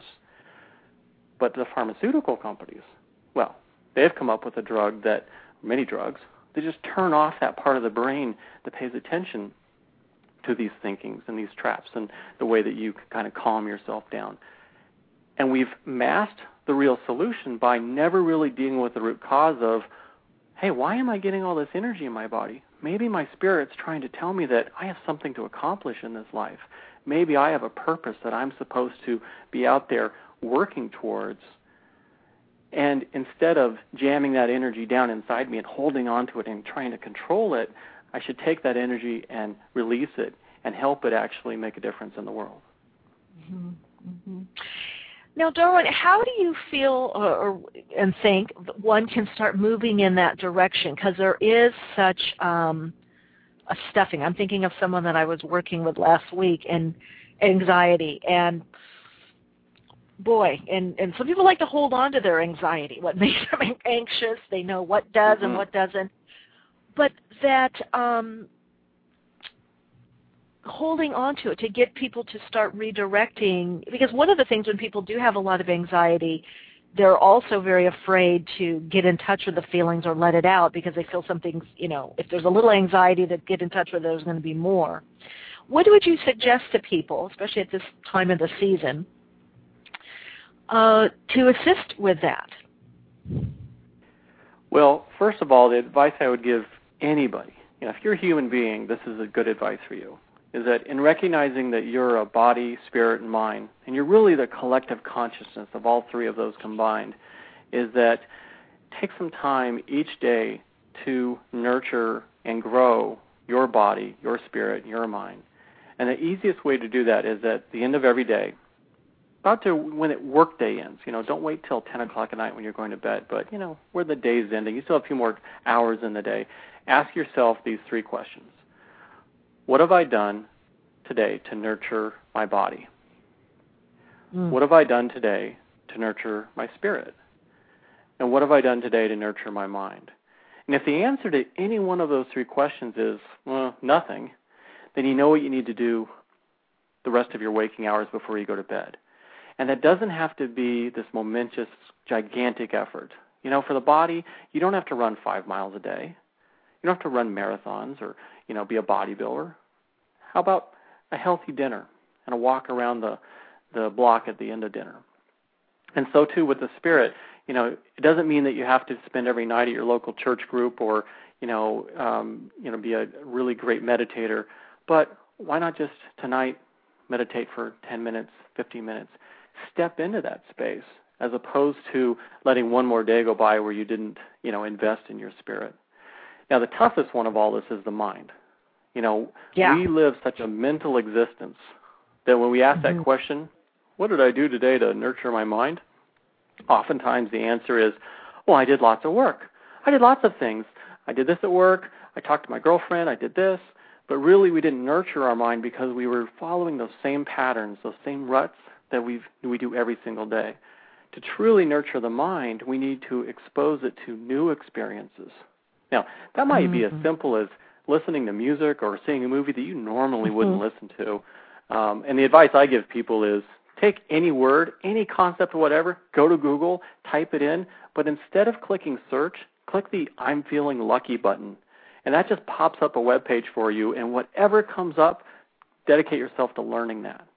But the pharmaceutical companies, well, they've come up with a drug that, many drugs, they just turn off that part of the brain that pays attention to these thinkings and these traps and the way that you can kind of calm yourself down. And we've masked the real solution by never really dealing with the root cause of, hey, why am I getting all this energy in my body? Maybe my spirit's trying to tell me that I have something to accomplish in this life. Maybe I have a purpose that I'm supposed to be out there working towards. And instead of jamming that energy down inside me and holding on to it and trying to control it, I should take that energy and release it and help it actually make a difference in the world. Mm-hmm. Mm-hmm. Now, Darwin, how do you feel or, or and think one can start moving in that direction? Because there is such um, a stuffing. I'm thinking of someone that I was working with last week, and anxiety. And boy, and, and some people like to hold on to their anxiety, what makes them anxious. They know what does mm-hmm. and what doesn't. But that um, holding on to it to get people to start redirecting, because one of the things when people do have a lot of anxiety, they're also very afraid to get in touch with the feelings or let it out because they feel something's, you know, if there's a little anxiety to get in touch with, there's going to be more. What would you suggest to people, especially at this time of the season, uh, to assist with that? Well, first of all, the advice I would give anybody, you know, if you're a human being, this is a good advice for you, is that in recognizing that you're a body, spirit, and mind, and you're really the collective consciousness of all three of those combined, is that take some time each day to nurture and grow your body, your spirit, your mind. And the easiest way to do that is at the end of every day, about to when it work day ends. You know, don't wait till ten o'clock at night when you're going to bed, but, you know, where the day's ending, you still have a few more hours in the day. Ask yourself these three questions. What have I done today to nurture my body? Mm. What have I done today to nurture my spirit? And what have I done today to nurture my mind? And if the answer to any one of those three questions is, well, nothing, then you know what you need to do the rest of your waking hours before you go to bed. And that doesn't have to be this momentous, gigantic effort. You know, for the body, you don't have to run five miles a day. You don't have to run marathons or, you know, be a bodybuilder. How about a healthy dinner and a walk around the, the block at the end of dinner? And so, too, with the spirit, you know, it doesn't mean that you have to spend every night at your local church group or, you know, um, you know, be a really great meditator. But why not just tonight meditate for ten minutes, fifteen minutes? Step into that space as opposed to letting one more day go by where you didn't, you know, invest in your spirit. Now, the toughest one of all this is the mind. You know, yeah. we live such a mental existence that when we ask mm-hmm. that question, what did I do today to nurture my mind? Oftentimes the answer is, well, I did lots of work. I did lots of things. I did this at work. I talked to my girlfriend. I did this. But really we didn't nurture our mind because we were following those same patterns, those same ruts that we we do every single day. To truly nurture the mind, we need to expose it to new experiences. Now, that might mm-hmm. be as simple as listening to music or seeing a movie that you normally mm-hmm. wouldn't listen to. Um, and the advice I give people is take any word, any concept or whatever, go to Google, type it in, but instead of clicking search, click the I'm feeling lucky button. And that just pops up a web page for you, and whatever comes up, dedicate yourself to learning that.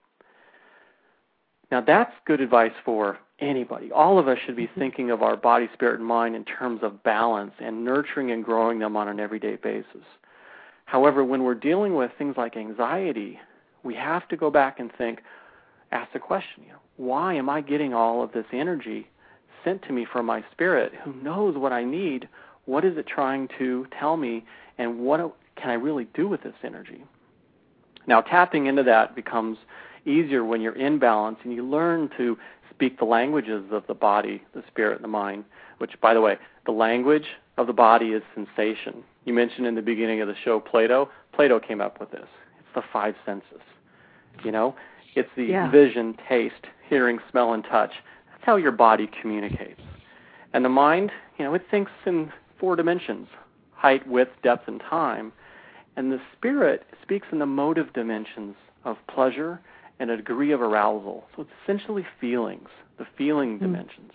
Now, that's good advice for anybody. All of us should be thinking of our body, spirit, and mind in terms of balance and nurturing and growing them on an everyday basis. However, when we're dealing with things like anxiety, we have to go back and think, ask the question, you know, why am I getting all of this energy sent to me from my spirit? Who knows what I need? What is it trying to tell me, and what can I really do with this energy? Now, tapping into that becomes easier when you're in balance and you learn to speak the languages of the body, the spirit, and the mind, which, by the way, the language of the body is sensation. You mentioned in the beginning of the show Plato. Plato came up with this. It's the five senses. You know, it's the yeah. vision, taste, hearing, smell, and touch. That's how your body communicates. And the mind, you know, it thinks in four dimensions, height, width, depth, and time. And the spirit speaks in the motive dimensions of pleasure and a degree of arousal. So it's essentially feelings, the feeling mm. dimensions.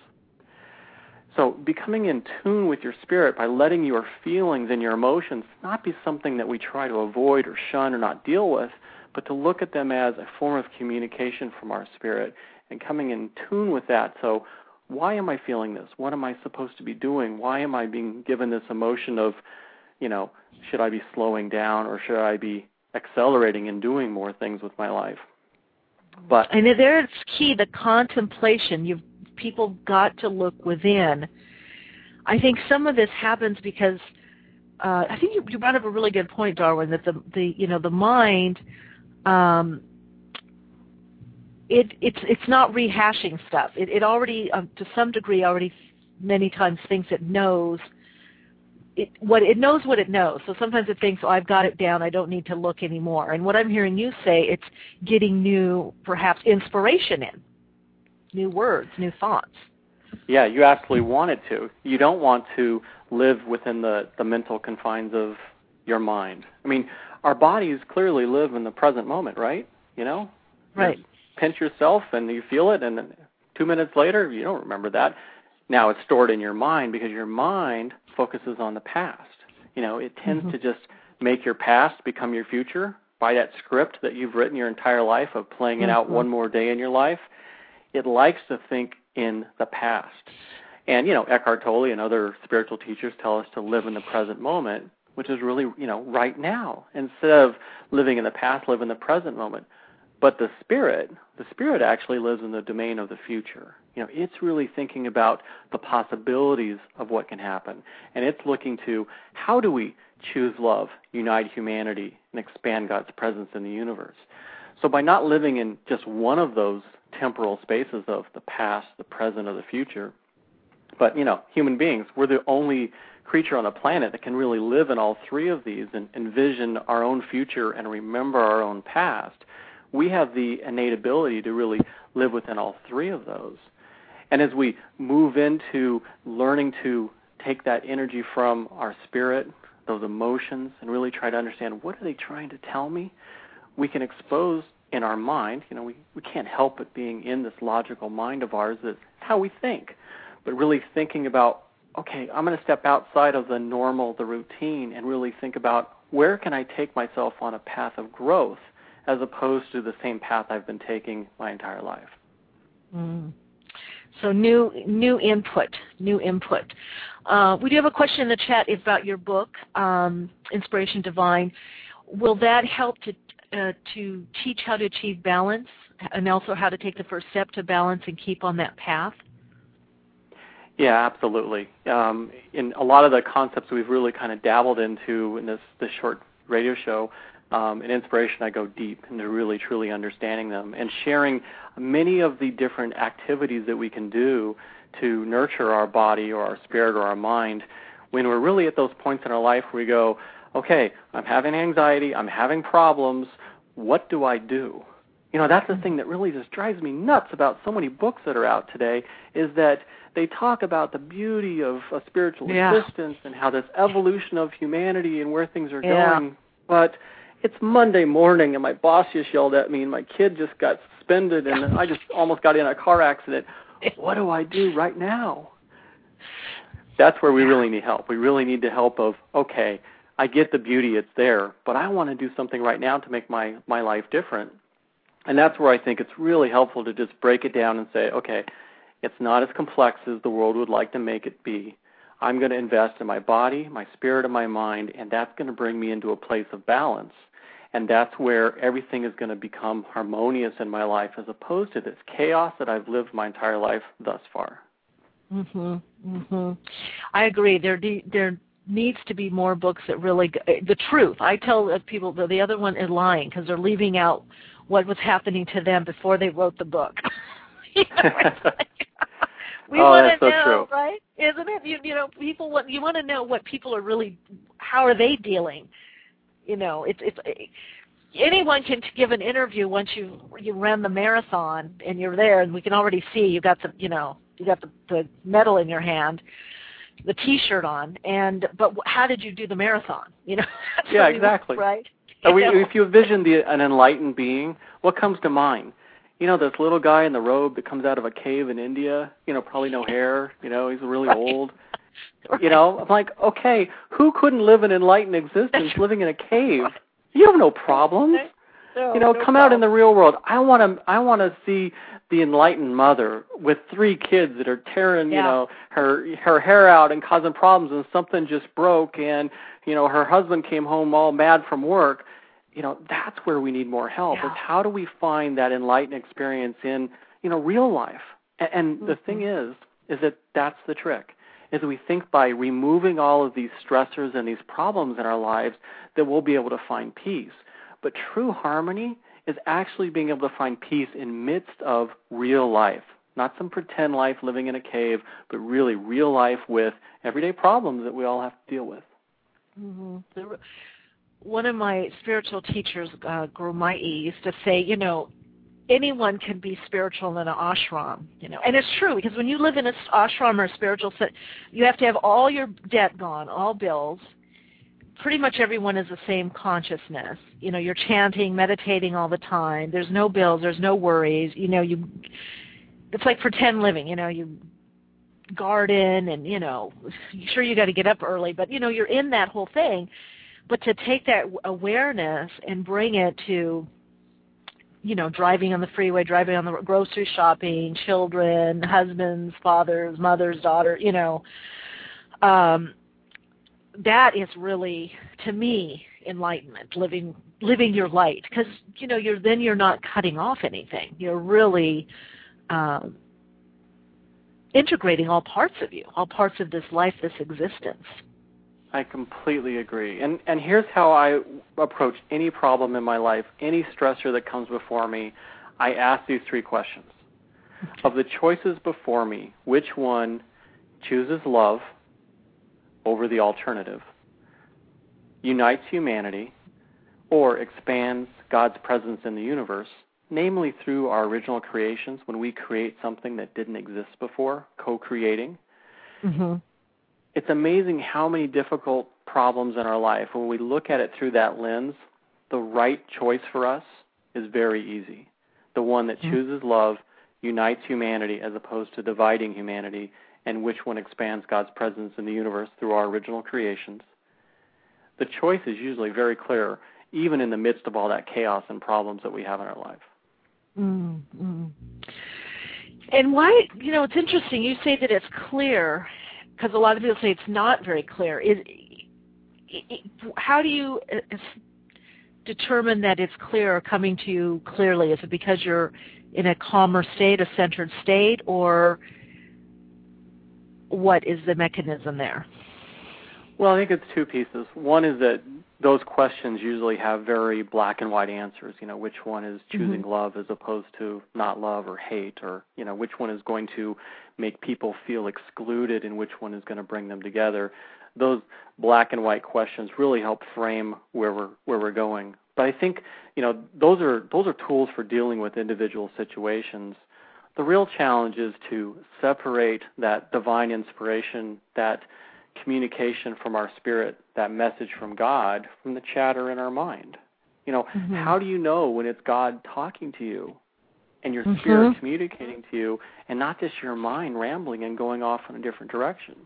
So becoming in tune with your spirit by letting your feelings and your emotions not be something that we try to avoid or shun or not deal with, but to look at them as a form of communication from our spirit and coming in tune with that. So why am I feeling this? What am I supposed to be doing? Why am I being given this emotion of, you know, should I be slowing down or should I be accelerating and doing more things with my life? But and there's key, the contemplation. You've people got to look within. I think some of this happens because uh, I think you, you brought up a really good point, Darwin, that the the you know the mind, um, it it's it's not rehashing stuff. It it already uh, to some degree already many times thinks it knows. It, what it knows what it knows. So sometimes it thinks, oh, I've got it down, I don't need to look anymore. And what I'm hearing you say, it's getting new, perhaps, inspiration in, new words, new thoughts. Yeah, you absolutely want it to. You don't want to live within the, the mental confines of your mind. I mean, our bodies clearly live in the present moment, right? You know? Right. You pinch yourself and you feel it, and then two minutes later, you don't remember that. Now it's stored in your mind because your mind focuses on the past. You know, it tends mm-hmm. to just make your past become your future by that script that you've written your entire life of playing it mm-hmm. out one more day in your life. It likes to think in the past. And, you know, Eckhart Tolle and other spiritual teachers tell us to live in the present moment, which is really, you know, right now. Instead of living in the past, live in the present moment. But the spirit, the spirit actually lives in the domain of the future. You know, it's really thinking about the possibilities of what can happen. And it's looking to how do we choose love, unite humanity, and expand God's presence in the universe. So by not living in just one of those temporal spaces of the past, the present, or the future, but, you know, human beings, we're the only creature on the planet that can really live in all three of these and envision our own future and remember our own past. We have the innate ability to really live within all three of those. And as we move into learning to take that energy from our spirit, those emotions, and really try to understand what are they trying to tell me, we can expose in our mind, you know, we, we can't help but being in this logical mind of ours, that's how we think, but really thinking about, okay, I'm going to step outside of the normal, the routine, and really think about where can I take myself on a path of growth as opposed to the same path I've been taking my entire life. Mm. So new new input, new input. Uh, we do have a question in the chat about your book, um, Inspiration Divine. Will that help to uh, to teach how to achieve balance and also how to take the first step to balance and keep on that path? Yeah, absolutely. Um, in a lot of the concepts we've really kind of dabbled into in this, this short radio show, Um, in Inspiration, I go deep into really, truly understanding them and sharing many of the different activities that we can do to nurture our body or our spirit or our mind when we're really at those points in our life where we go, okay, I'm having anxiety, I'm having problems, what do I do? You know, that's the thing that really just drives me nuts about so many books that are out today is that they talk about the beauty of a spiritual yeah. existence and how this evolution of humanity and where things are yeah. going, but it's Monday morning, and my boss just yelled at me, and my kid just got suspended, and I just almost got in a car accident. What do I do right now? That's where we really need help. We really need the help of, okay, I get the beauty, it's there, but I want to do something right now to make my, my life different. And that's where I think it's really helpful to just break it down and say, okay, it's not as complex as the world would like to make it be. I'm going to invest in my body, my spirit, and my mind, and that's going to bring me into a place of balance. And that's where everything is going to become harmonious in my life as opposed to this chaos that I've lived my entire life thus far. Mhm. Mhm. I agree. There de- there needs to be more books that really the truth. I tell people that the other one is lying because they're leaving out what was happening to them before they wrote the book. You know, like, we oh, want that's to so know, true. right? Isn't it? You, you know, people want you want to know what people are really. How are they dealing? You know, it's it's anyone can give an interview once you you ran the marathon and you're there, and we can already see you got the you know you got the, the medal in your hand, the T-shirt on, and but how did you do the marathon? You know, that's yeah, we exactly. Want, right? We, You know? if you envision the, an enlightened being, what comes to mind? You know, this little guy in the robe that comes out of a cave in India. You know, probably no hair. You know, he's really right. old. Right. You know, I'm like, okay, who couldn't live an enlightened existence living in a cave? You have no problems. No, you know, no come problem. out in the real world. I want to. I want to see the enlightened mother with three kids that are tearing, yeah. you know, her her hair out and causing problems, and something just broke, and you know, her husband came home all mad from work. You know, that's where we need more help. Yeah. Is how do we find that enlightened experience in, you know, real life? And, and mm-hmm. the thing is, is that that's the trick. Is we think by removing all of these stressors and these problems in our lives that we'll be able to find peace. But true harmony is actually being able to find peace in midst of real life, not some pretend life living in a cave, but really real life with everyday problems that we all have to deal with. Mm-hmm. The, one of my spiritual teachers, uh, Guru Mai, used to say, you know, anyone can be spiritual in an ashram, you know, and it's true because when you live in an ashram or a spiritual set, you have to have all your debt gone, all bills. Pretty much everyone is the same consciousness. You know, you're chanting, meditating all the time. There's no bills, there's no worries. You know, you it's like pretend living. You know, you garden and you know, sure you got to get up early, but you know, you're in that whole thing. But to take that awareness and bring it to you know, driving on the freeway, driving on the grocery shopping, children, husbands, fathers, mothers, daughters, you know, um, that is really, to me, enlightenment, living living your light, because you know you're then you're not cutting off anything. You're really um, integrating all parts of you, all parts of this life, this existence. I completely agree. And and here's how I approach any problem in my life, any stressor that comes before me. I ask these three questions. Okay. Of the choices before me, which one chooses love over the alternative, unites humanity, or expands God's presence in the universe, namely through our original creations when we create something that didn't exist before, co-creating? Mm-hmm. It's amazing how many difficult problems in our life, when we look at it through that lens, the right choice for us is very easy. The one that mm-hmm. chooses love, unites humanity as opposed to dividing humanity, and which one expands God's presence in the universe through our original creations. The choice is usually very clear, even in the midst of all that chaos and problems that we have in our life. Mm-hmm. And why, you know, it's interesting, you say that it's clear, because a lot of people say it's not very clear. It, it, it, how do you determine that it's clear or coming to you clearly? Is it because you're in a calmer state, a centered state, or what is the mechanism there? Well, I think it's two pieces. One is that those questions usually have very black and white answers. You know, which one is choosing mm-hmm. love as opposed to not love or hate, or, you know, which one is going to make people feel excluded and which one is going to bring them together. Those black and white questions really help frame where we're where we're going. But I think, you know, those are those are tools for dealing with individual situations. The real challenge is to separate that divine inspiration, that communication from our spirit, that message from God, from the chatter in our mind. You know, mm-hmm. how do you know when it's God talking to you and your mm-hmm. spirit communicating to you, and not just your mind rambling and going off in a different direction?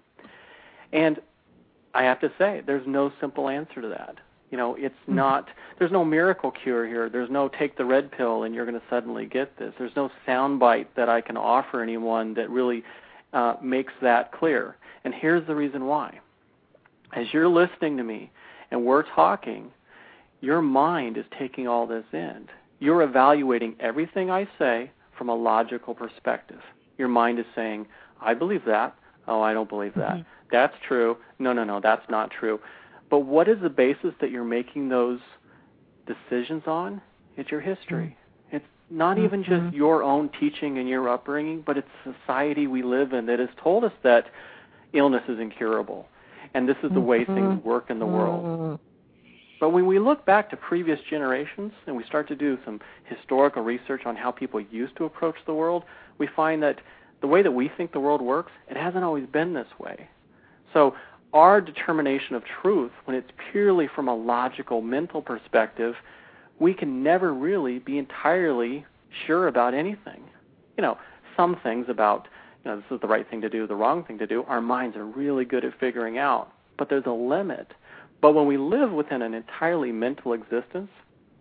And I have to say, there's no simple answer to that. You know, it's mm-hmm. not, there's no miracle cure here. There's no take the red pill and you're going to suddenly get this. There's no soundbite that I can offer anyone that really uh, makes that clear. And here's the reason why. As you're listening to me and we're talking, your mind is taking all this in. You're evaluating everything I say from a logical perspective. Your mind is saying, I believe that. Oh, I don't believe that. Mm-hmm. That's true. No, no, no, that's not true. But what is the basis that you're making those decisions on? It's your history. Mm-hmm. It's not mm-hmm. even just your own teaching and your upbringing, but it's society we live in that has told us that illness is incurable, and this is the way mm-hmm. things work in the world. Mm-hmm. But when we look back to previous generations and we start to do some historical research on how people used to approach the world, we find that the way that we think the world works, it hasn't always been this way. So our determination of truth, when it's purely from a logical, mental perspective, we can never really be entirely sure about anything. You know, some things about, you know, this is the right thing to do, the wrong thing to do, our minds are really good at figuring out. But there's a limit. But when we live within an entirely mental existence,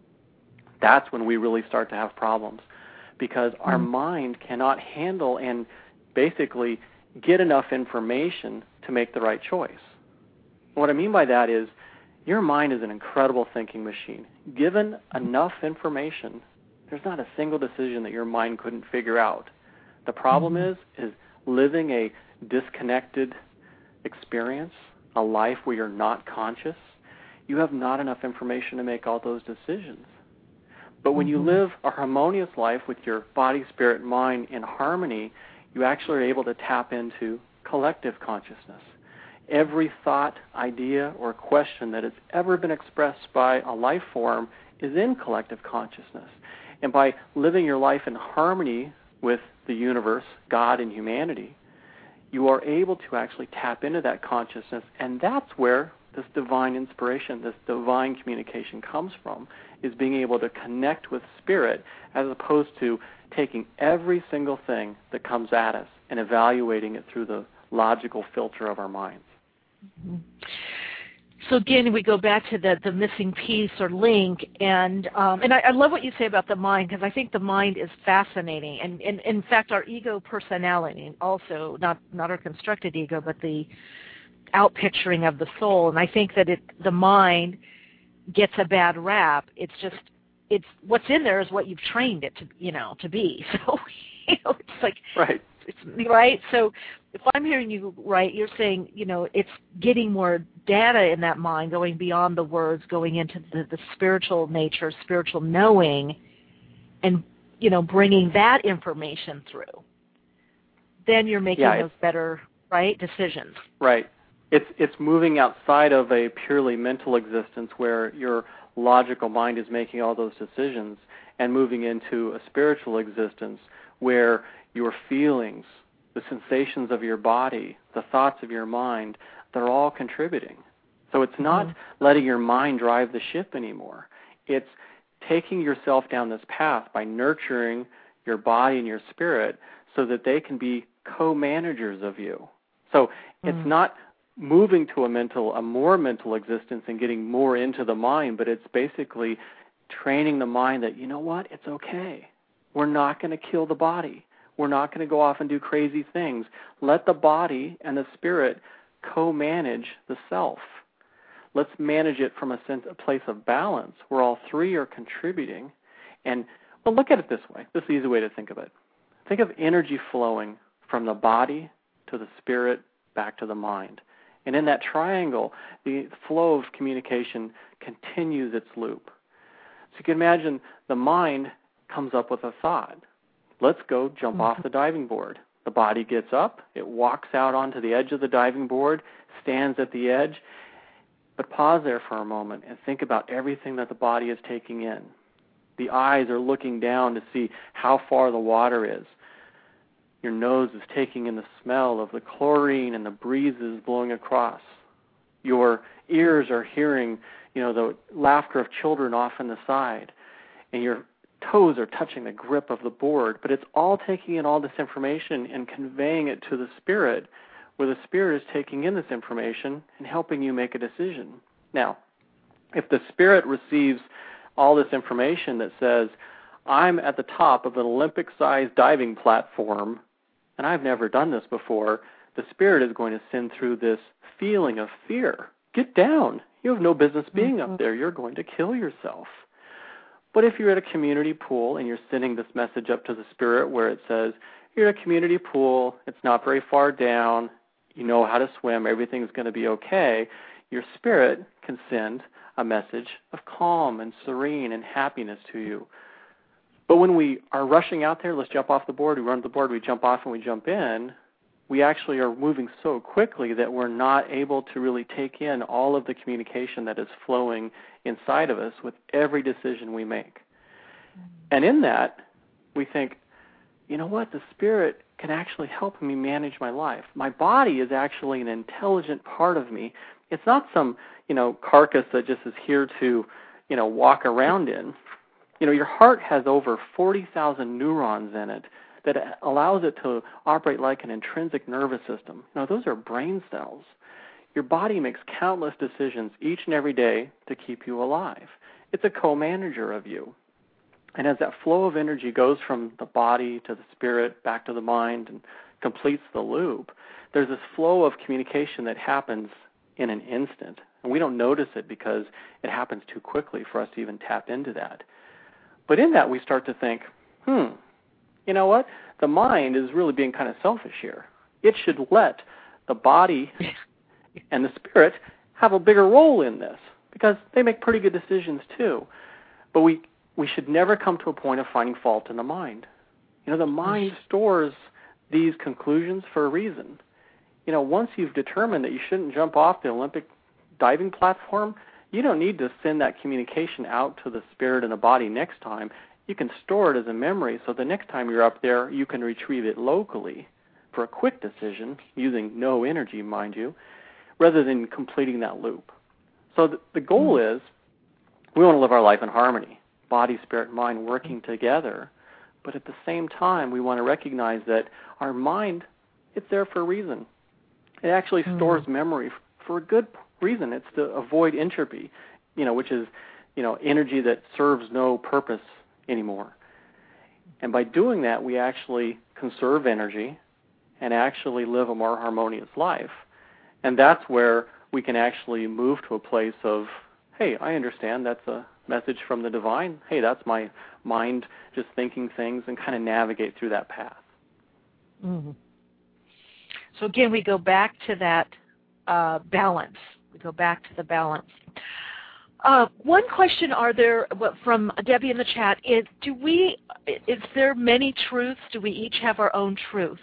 that's when we really start to have problems, because mm-hmm. our mind cannot handle and basically get enough information to make the right choice. What I mean by that is your mind is an incredible thinking machine. Given enough information, there's not a single decision that your mind couldn't figure out. The problem mm-hmm. is, is living a disconnected experience, a life where you're not conscious. You have not enough information to make all those decisions. But when mm-hmm. you live a harmonious life with your body, spirit, mind in harmony, you actually are able to tap into collective consciousness. Every thought, idea, or question that has ever been expressed by a life form is in collective consciousness. And by living your life in harmony with the universe, God, and humanity, you are able to actually tap into that consciousness, and that's where this divine inspiration, this divine communication comes from, is being able to connect with spirit as opposed to taking every single thing that comes at us and evaluating it through the logical filter of our minds. Mm-hmm. So again, we go back to the, the missing piece or link, and um, and I, I love what you say about the mind, because I think the mind is fascinating, and, and in fact our ego personality, also not not our constructed ego, but the outpicturing of the soul, and I think that it the mind gets a bad rap. It's just, it's what's in there is what you've trained it to, you know, to be. So, you know, it's like, right. It's, right? So if I'm hearing you right, you're saying, you know, it's getting more data in that mind, going beyond the words, going into the, the spiritual nature, spiritual knowing, and, you know, bringing that information through. Then you're making yeah, those better, right, decisions. Right. It's it's moving outside of a purely mental existence where your logical mind is making all those decisions and moving into a spiritual existence where your feelings, the sensations of your body, the thoughts of your mind, they're all contributing. So it's not mm-hmm. letting your mind drive the ship anymore. It's taking yourself down this path by nurturing your body and your spirit so that they can be co-managers of you. So mm-hmm. it's not moving to a mental, a more mental existence and getting more into the mind, but it's basically training the mind that, you know what, it's okay. We're not going to kill the body. We're not going to go off and do crazy things. Let the body and the spirit co-manage the self. Let's manage it from a, sense, a place of balance where all three are contributing. And, well, look at it this way. This is the easy way to think of it. Think of energy flowing from the body to the spirit back to the mind. And in that triangle, the flow of communication continues its loop. So you can imagine the mind comes up with a thought. Let's go jump mm-hmm. off the diving board. The body gets up, it walks out onto the edge of the diving board, stands at the edge, but pause there for a moment and think about everything that the body is taking in. The eyes are looking down to see how far the water is. Your nose is taking in the smell of the chlorine and the breezes blowing across. Your ears are hearing, you know, the laughter of children off on the side. And your toes are touching the grip of the board, but it's all taking in all this information and conveying it to the spirit, where the spirit is taking in this information and helping you make a decision. Now, if the spirit receives all this information that says, I'm at the top of an Olympic-sized diving platform, and I've never done this before, the spirit is going to send through this feeling of fear. Get down. You have no business being up there. You're going to kill yourself. But if you're at a community pool and you're sending this message up to the spirit where it says, you're at a community pool, it's not very far down, you know how to swim, everything's going to be okay, your spirit can send a message of calm and serene and happiness to you. But when we are rushing out there, let's jump off the board, we run to the board, we jump off and we jump in, we actually are moving so quickly that we're not able to really take in all of the communication that is flowing inside of us with every decision we make. And in that, we think, you know what, the spirit can actually help me manage my life. My body is actually an intelligent part of me. It's not some, you know, carcass that just is here to, you know, walk around in. You know, your heart has over forty thousand neurons in it that allows it to operate like an intrinsic nervous system. You know, those are brain cells. Your body makes countless decisions each and every day to keep you alive. It's a co-manager of you. And as that flow of energy goes from the body to the spirit, back to the mind, and completes the loop, there's this flow of communication that happens in an instant. And we don't notice it because it happens too quickly for us to even tap into that. But in that, we start to think, hmm, you know what? The mind is really being kind of selfish here. It should let the body and the spirit have a bigger role in this because they make pretty good decisions too. But we we should never come to a point of finding fault in the mind. You know, the mind stores these conclusions for a reason. You know, once you've determined that you shouldn't jump off the Olympic diving platform, you don't need to send that communication out to the spirit and the body next time. You can store it as a memory so the next time you're up there, you can retrieve it locally for a quick decision, using no energy, mind you, rather than completing that loop. So the, the goal is we want to live our life in harmony, body, spirit, mind working together, but at the same time, we want to recognize that our mind, it's there for a reason. It actually mm. stores memory for a good reason. It's to avoid entropy, you know, which is, you know, energy that serves no purpose anymore. And by doing that, we actually conserve energy and actually live a more harmonious life. And that's where we can actually move to a place of hey, I understand that's a message from the divine. Hey, that's my mind just thinking things, and kind of navigate through that path. Mm-hmm. So again, we go back to that uh, balance. We go back to the balance. Uh, one question, are there from Debbie in the chat is: Do we? Is there many truths? Do we each have our own truth?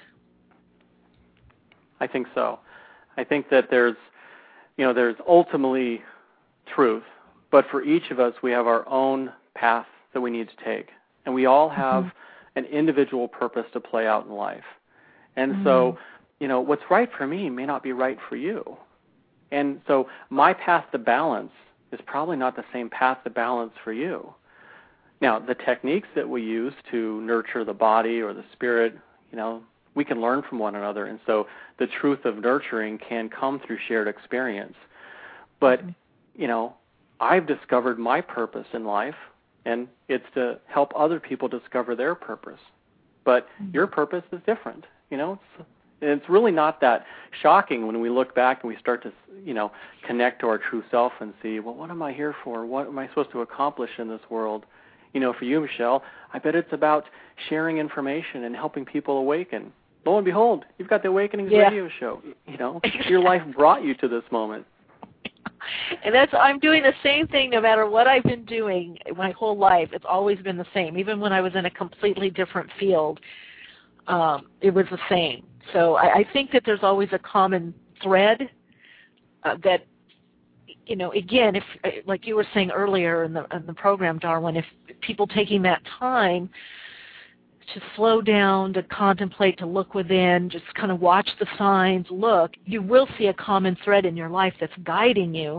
I think so. I think that there's, you know, there's ultimately truth, but for each of us, we have our own path that we need to take, and we all have mm-hmm. an individual purpose to play out in life. And mm-hmm. so, you know, what's right for me may not be right for you. And so my path to balance is probably not the same path to balance for you. Now, the techniques that we use to nurture the body or the spirit, you know, we can learn from one another. And so the truth of nurturing can come through shared experience. But, mm-hmm. you know, I've discovered my purpose in life, and it's to help other people discover their purpose. But mm-hmm. your purpose is different, you know. It's, it's really not that shocking when we look back and we start to, you know, connect to our true self and see, well, what am I here for? What am I supposed to accomplish in this world? You know, for you, Michelle, I bet it's about sharing information and helping people awaken. Lo and behold, you've got the Awakenings yeah. radio show. You know, your life brought you to this moment. And that's I'm doing the same thing no matter what I've been doing my whole life. It's always been the same. Even when I was in a completely different field, um, it was the same. So I, I think that there's always a common thread uh, that, you know, again, if like you were saying earlier in the, in the program, Darwin, if people taking that time to slow down, to contemplate, to look within, just kind of watch the signs, look, you will see a common thread in your life that's guiding you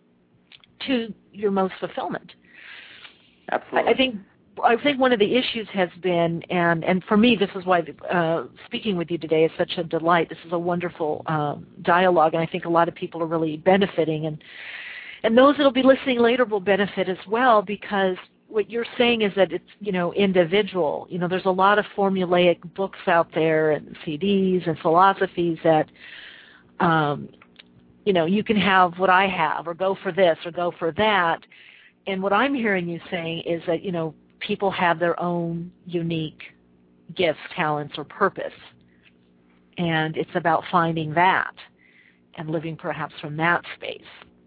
to your most fulfillment. Absolutely. I, I think I think one of the issues has been, and, and for me, this is why uh, speaking with you today is such a delight. This is a wonderful um, dialogue, and I think a lot of people are really benefiting. And, and those that will be listening later will benefit as well, because what you're saying is that it's, you know, individual. You know, there's a lot of formulaic books out there and C Ds and philosophies that, um, you know, you can have what I have or go for this or go for that. And what I'm hearing you saying is that, you know, people have their own unique gifts, talents, or purpose. And it's about finding that and living perhaps from that space.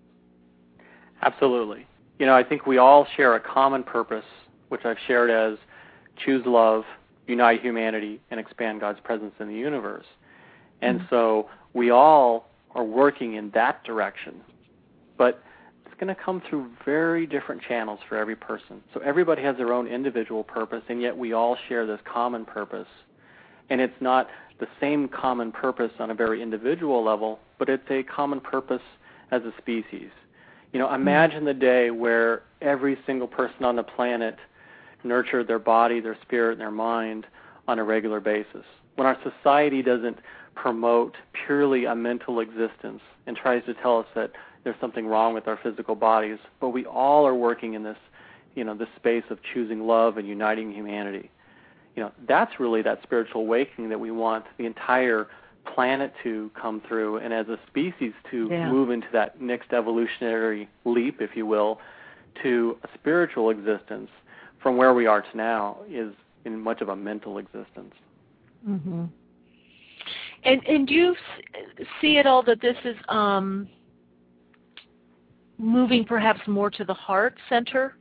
Absolutely. You know, I think we all share a common purpose, which I've shared as choose love, unite humanity, and expand God's presence in the universe. And mm-hmm. so we all are working in that direction. But it's going to come through very different channels for every person. So everybody has their own individual purpose, and yet we all share this common purpose. And it's not the same common purpose on a very individual level, but it's a common purpose as a species. You know, imagine the day where every single person on the planet nurtured their body, their spirit, and their mind on a regular basis. When our society doesn't promote purely a mental existence and tries to tell us that there's something wrong with our physical bodies, but we all are working in this, you know, this space of choosing love and uniting humanity. You know, that's really that spiritual awakening that we want the entire planet to come through, and as a species to yeah. move into that next evolutionary leap, if you will, to a spiritual existence from where we are to now is in much of a mental existence. Mm-hmm. And and do you see at all that this is um, moving perhaps more to the heart center?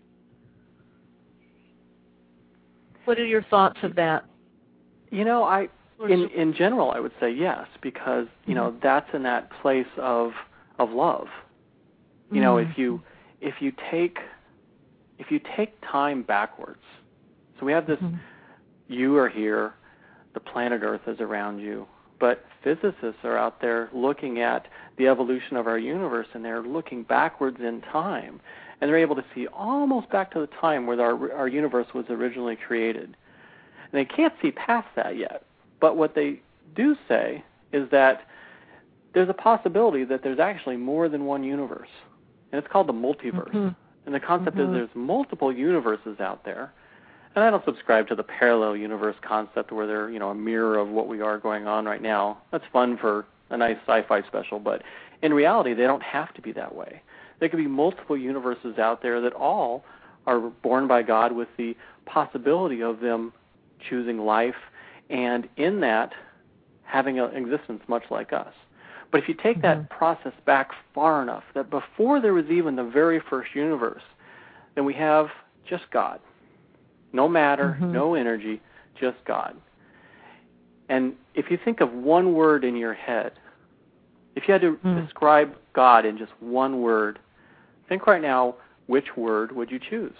What are your thoughts of that? You know, I in in general I would say yes, because you mm-hmm. know that's in that place of of love. You mm-hmm. know, if you if you take if you take time backwards, so we have this. Mm-hmm. You are here, the planet Earth is around you. But physicists are out there looking at the evolution of our universe, and they're looking backwards in time. And they're able to see almost back to the time where our, our universe was originally created. And they can't see past that yet. But what they do say is that there's a possibility that there's actually more than one universe. And it's called the multiverse. Mm-hmm. And the concept mm-hmm. is there's multiple universes out there. And I don't subscribe to the parallel universe concept where they're, you know, a mirror of what we are going on right now. That's fun for a nice sci-fi special, but in reality, they don't have to be that way. There could be multiple universes out there that all are born by God with the possibility of them choosing life and in that having an existence much like us. But if you take mm-hmm. that process back far enough, that before there was even the very first universe, then we have just God. No matter, mm-hmm. no energy, just God. And if you think of one word in your head, if you had to mm. describe God in just one word, think right now, which word would you choose?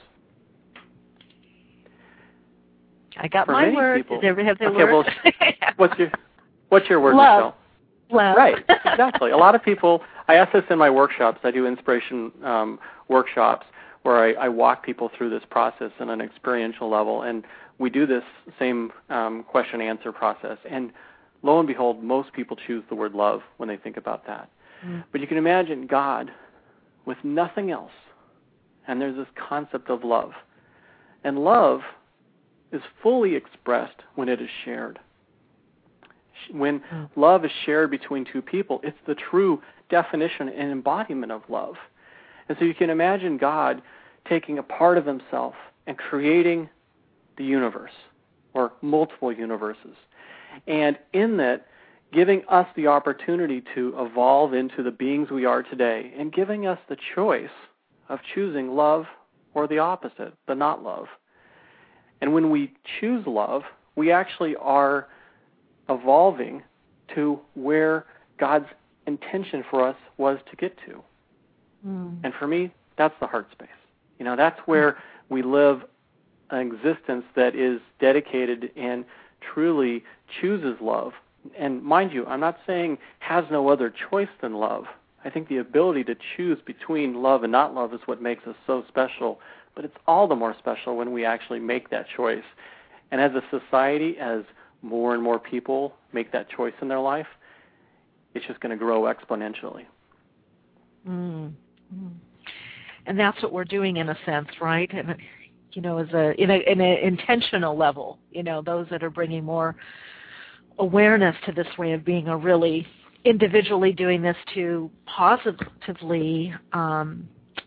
I got For my many word. People, Did they have their okay, word? Well, what's your what's your word, Love. Michelle? Love. Right, exactly. A lot of people, I ask this in my workshops. I do inspiration um, workshops where I, I walk people through this process on an experiential level, and we do this same um, question-answer process. And lo and behold, most people choose the word love when they think about that. Mm. But you can imagine God with nothing else, and there's this concept of love. And love is fully expressed when it is shared. When mm. love is shared between two people, it's the true definition and embodiment of love. And so you can imagine God taking a part of himself and creating the universe, or multiple universes. And in that, giving us the opportunity to evolve into the beings we are today, and giving us the choice of choosing love or the opposite, the not love. And when we choose love, we actually are evolving to where God's intention for us was to get to. Mm. And for me, that's the heart space. You know, that's where we live an existence that is dedicated and truly chooses love. And mind you, I'm not saying has no other choice than love. I think the ability to choose between love and not love is what makes us so special. But it's all the more special when we actually make that choice. And as a society, as more and more people make that choice in their life, it's just going to grow exponentially. Mm. Mm. And that's what we're doing in a sense, right? And, you know, as a in a in an intentional level, you know, those that are bringing more awareness to this way of being are really individually doing this to positively um,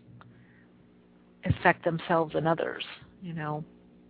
affect themselves and others, you know.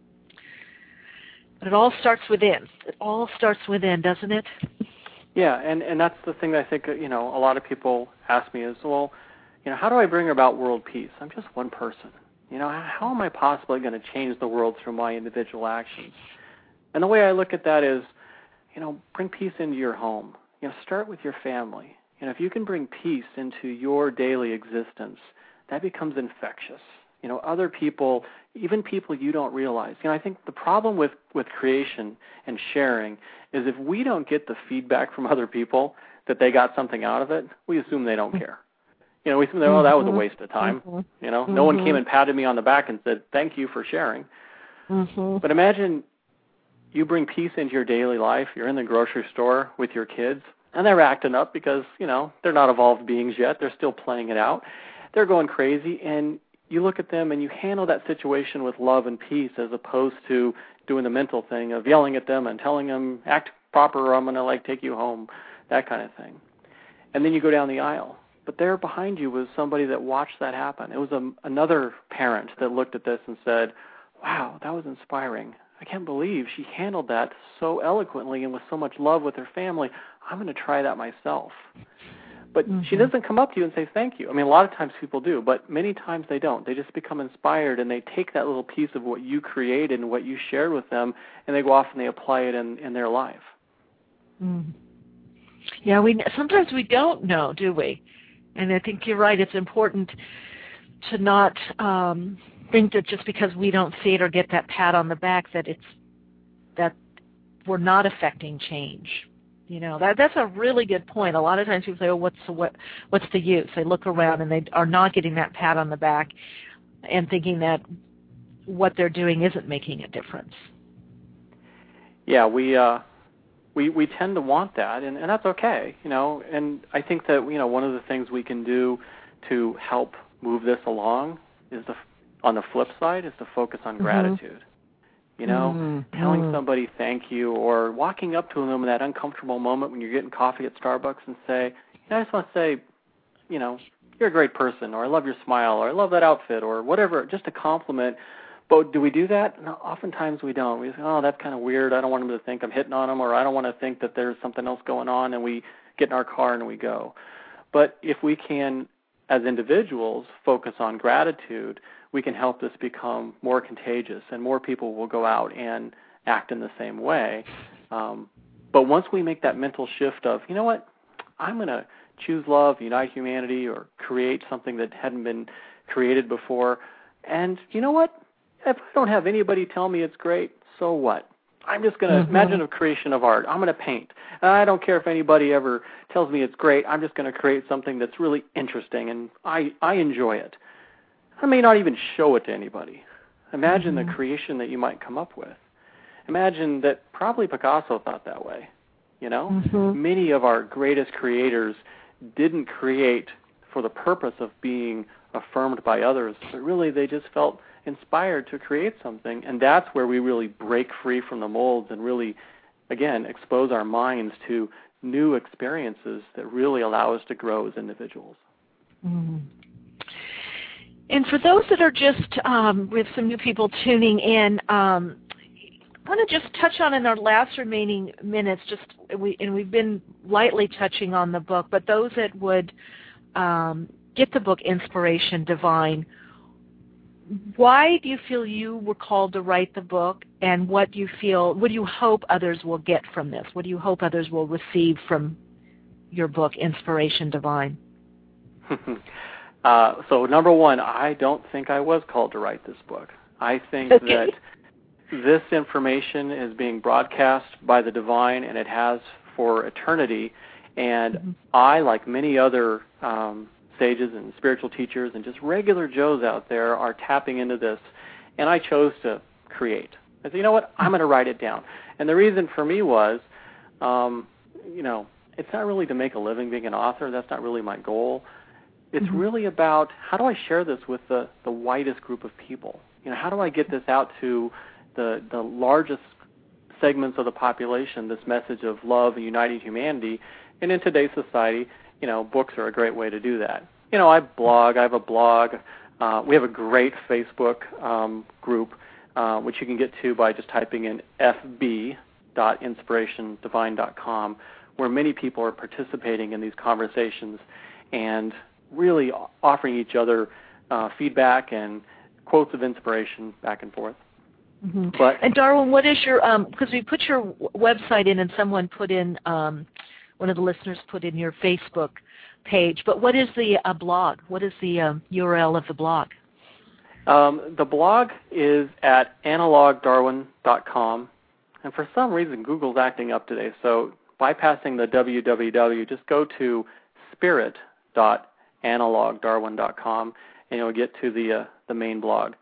But it all starts within. It all starts within, doesn't it? Yeah, and, and that's the thing that I think, you know, a lot of people ask me is, well, you know, how do I bring about world peace? I'm just one person. You know, how am I possibly going to change the world through my individual actions? And the way I look at that is, you know, bring peace into your home. You know, start with your family. You know, if you can bring peace into your daily existence, that becomes infectious. You know, other people, even people you don't realize. You know, I think the problem with, with creation and sharing is if we don't get the feedback from other people that they got something out of it, we assume they don't care. You know, we assume, oh, that was a waste of time. Mm-hmm. You know, mm-hmm. no one came and patted me on the back and said, thank you for sharing. Mm-hmm. But imagine you bring peace into your daily life. You're in the grocery store with your kids, and they're acting up because, you know, they're not evolved beings yet. They're still playing it out. They're going crazy, and you look at them and you handle that situation with love and peace as opposed to doing the mental thing of yelling at them and telling them, act proper or I'm going to, like, take you home, that kind of thing. And then you go down the aisle. But there behind you was somebody that watched that happen. It was a, another parent that looked at this and said, wow, that was inspiring. I can't believe she handled that so eloquently and with so much love with her family. I'm going to try that myself. But mm-hmm. she doesn't come up to you and say thank you. I mean, a lot of times people do, but many times they don't. They just become inspired, and they take that little piece of what you created and what you shared with them, and they go off and they apply it in, in their life. Mm. Yeah, we sometimes we don't know, do we? And I think you're right. It's important to not um, think that just because we don't see it or get that pat on the back that it's that we're not affecting change. You know, that that's a really good point. A lot of times people say, "Oh, what's the what, what's the use?" They look around and they are not getting that pat on the back, and thinking that what they're doing isn't making a difference. Yeah, we. Uh We we tend to want that, and, and that's okay, you know. And I think that, you know, one of the things we can do to help move this along is, the, on the flip side, is to focus on mm-hmm. gratitude. You know, mm-hmm. telling somebody thank you, or walking up to them in that uncomfortable moment when you're getting coffee at Starbucks and say, you know, I just want to say, you know, you're a great person, or I love your smile, or I love that outfit, or whatever, just a compliment. But do we do that? No, oftentimes we don't. We say, oh, that's kind of weird. I don't want him to think I'm hitting on him, or I don't want to think that there's something else going on, and we get in our car and we go. But if we can, as individuals, focus on gratitude, we can help this become more contagious, and more people will go out and act in the same way. Um, but once we make that mental shift of, you know what, I'm going to choose love, unite humanity, or create something that hadn't been created before, and you know what, if I don't have anybody tell me it's great, so what? I'm just going to mm-hmm. imagine a creation of art. I'm going to paint. And I don't care if anybody ever tells me it's great. I'm just going to create something that's really interesting, and I, I enjoy it. I may not even show it to anybody. Imagine mm-hmm. the creation that you might come up with. Imagine that probably Picasso thought that way. You know, mm-hmm. many of our greatest creators didn't create for the purpose of being affirmed by others, but really they just felt inspired to create something, and that's where we really break free from the molds and really, again, expose our minds to new experiences that really allow us to grow as individuals. Mm. And for those that are just, um, with some new people tuning in, um, I want to just touch on in our last remaining minutes, just we and we've been lightly touching on the book, but those that would um, get the book Inspiration Divine, why do you feel you were called to write the book, and what do you feel, what do you hope others will get from this? What do you hope others will receive from your book, Inspiration Divine? uh, so number one, I don't think I was called to write this book. I think okay. that this information is being broadcast by the divine, and it has for eternity. And mm-hmm. I, like many other um, sages and spiritual teachers and just regular Joes out there, are tapping into this. And I chose to create. I said, you know what, I'm going to write it down. And the reason for me was, um, you know, it's not really to make a living being an author. That's not really my goal. It's mm-hmm. really about how do I share this with the, the widest group of people? You know, how do I get this out to the the largest segments of the population, this message of love and uniting humanity? And in today's society, you know, books are a great way to do that. You know, I blog. I have a blog. Uh, we have a great Facebook um, group, uh, which you can get to by just typing in f b dot inspiration divine dot com, where many people are participating in these conversations and really offering each other uh, feedback and quotes of inspiration back and forth. Mm-hmm. But, and Darwin, what is your, because um, we put your website in and someone put in, um, one of the listeners put in your Facebook page, but what is the uh, blog? What is the um, U R L of the blog? Um, the blog is at analog darwin dot com, and for some reason Google's acting up today, so bypassing the w w w, just go to spirit dot analog darwin dot com, and you'll get to the uh, the main blog.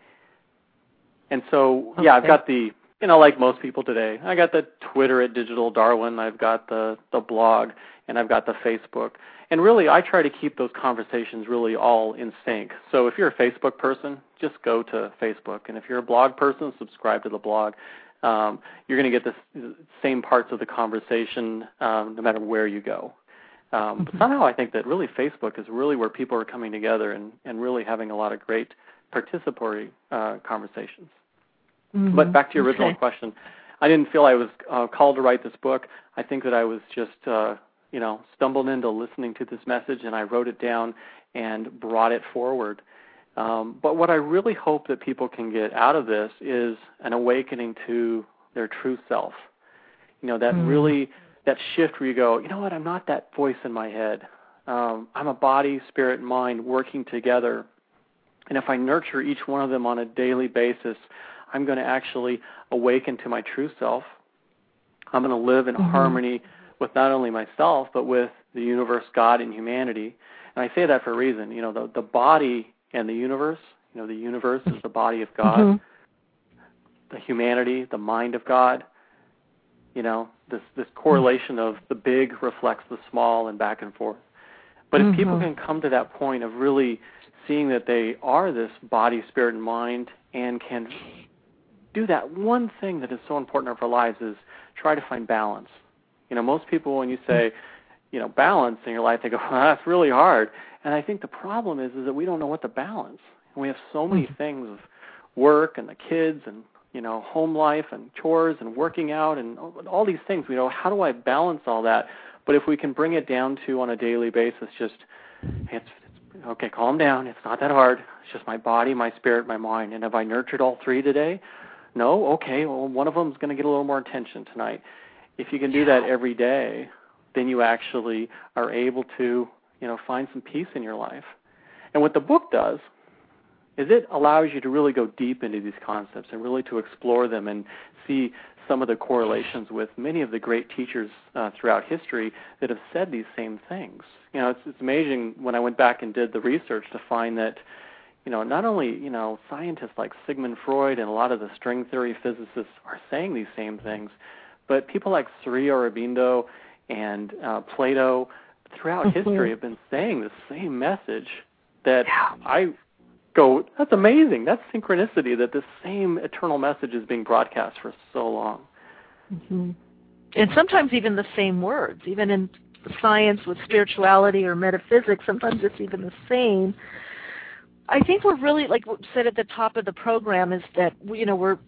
And so, yeah, okay. I've got the, you know, like most people today, I got the Twitter at Digital Darwin, I've got the, the blog, and I've got the Facebook. And really, I try to keep those conversations really all in sync. So if you're a Facebook person, just go to Facebook. And if you're a blog person, subscribe to the blog. Um, you're going to get the same parts of the conversation um, no matter where you go. Um, mm-hmm. But somehow I think that really Facebook is really where people are coming together and, and really having a lot of great participatory uh, conversations. Mm-hmm. But back to your original okay. question, I didn't feel I was uh, called to write this book. I think that I was just, uh, you know, stumbled into listening to this message, and I wrote it down and brought it forward. Um, but what I really hope that people can get out of this is an awakening to their true self. You know, that mm. really, that shift where you go, you know what, I'm not that voice in my head. Um, I'm a body, spirit, and mind working together. And if I nurture each one of them on a daily basis, I'm going to actually awaken to my true self. I'm going to live in mm-hmm. harmony with not only myself, but with the universe, God, and humanity. And I say that for a reason. You know, the, the body and the universe, you know, the universe is the body of God. Mm-hmm. The humanity, the mind of God. You know, this, this correlation mm-hmm. of the big reflects the small and back and forth. But mm-hmm. if people can come to that point of really seeing that they are this body, spirit, and mind, and can do that one thing that is so important in our lives is try to find balance. You know, most people, when you say, you know, balance in your life, they go, well, that's really hard. And I think the problem is, is that we don't know what to balance. We have so many mm-hmm. things of work and the kids and, you know, home life and chores and working out and all these things. We know, how do I balance all that? But if we can bring it down to, on a daily basis, just, hey, it's, it's, okay, calm down. It's not that hard. It's just my body, my spirit, my mind. And have I nurtured all three today? No? Okay, well, one of them is going to get a little more attention tonight. If you can do that every day, then you actually are able to, you know, find some peace in your life. And what the book does is it allows you to really go deep into these concepts and really to explore them and see some of the correlations with many of the great teachers uh, throughout history that have said these same things. You know, it's, it's amazing when I went back and did the research to find that, you know, not only, you know, scientists like Sigmund Freud and a lot of the string theory physicists are saying these same things, but people like Sri Aurobindo and uh, Plato throughout mm-hmm. history have been saying the same message that yeah. I go, that's amazing. That's synchronicity that this same eternal message is being broadcast for so long. Mm-hmm. And sometimes even the same words, even in science with spirituality or metaphysics, sometimes it's even the same. I think we're really, like what said at the top of the program, is that, you know, we're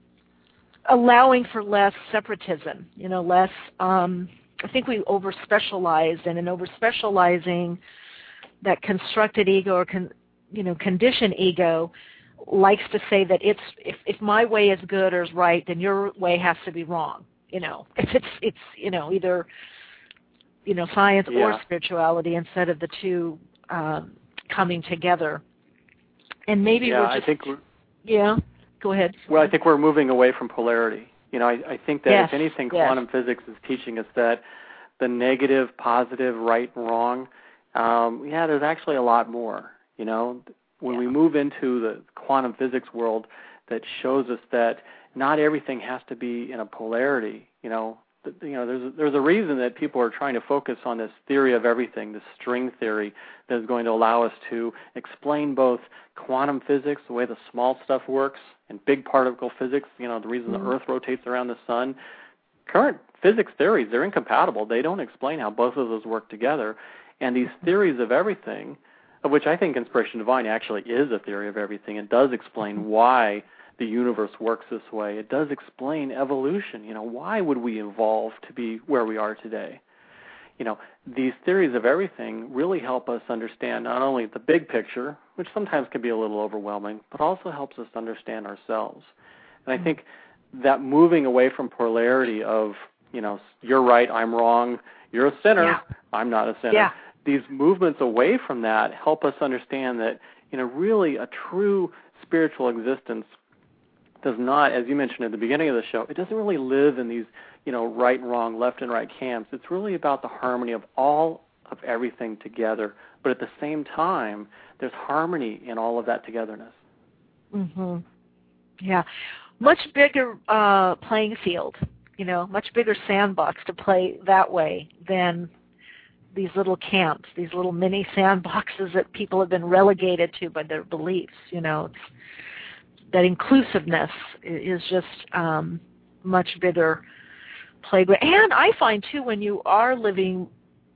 allowing for less separatism, you know, less, um, I think we over-specialized, and in over-specializing, that constructed ego or, con, you know, conditioned ego likes to say that it's, if, if my way is good or is right, then your way has to be wrong, you know. If it's, it's you know, either, you know, science yeah. or spirituality instead of the two um, coming together. And maybe yeah, we're just, I think we're, yeah, go ahead. Well, I think we're moving away from polarity. You know, I, I think that yes. if anything, yes. quantum physics is teaching us that the negative, positive, right and wrong, um, yeah, there's actually a lot more. You know, when yeah. we move into the quantum physics world, that shows us that not everything has to be in a polarity. You know, you know, there's a, there's a reason that people are trying to focus on this theory of everything, this string theory that is going to allow us to explain both quantum physics, the way the small stuff works, and big particle physics, you know, the reason mm-hmm. the Earth rotates around the sun. Current physics theories, they're incompatible. They don't explain how both of those work together. And these theories of everything, of which I think Inspiration Divine actually is a theory of everything, it does explain why the universe works this way. It does explain evolution. You know, why would we evolve to be where we are today? You know, these theories of everything really help us understand not only the big picture, which sometimes can be a little overwhelming, but also helps us understand ourselves. And I think that moving away from polarity of, you know, you're right, I'm wrong, you're a sinner, yeah. I'm not a sinner. Yeah. These movements away from that help us understand that, you know, really a true spiritual existence does not, as you mentioned at the beginning of the show, it doesn't really live in these, you know, right and wrong, left and right camps. It's really about the harmony of all of everything together. But at the same time, there's harmony in all of that togetherness. Mm-hmm. Yeah. Much bigger uh, playing field, you know, much bigger sandbox to play that way than these little camps, these little mini sandboxes that people have been relegated to by their beliefs, you know. It's, that inclusiveness is just um, much bigger playground. And I find, too, when you are living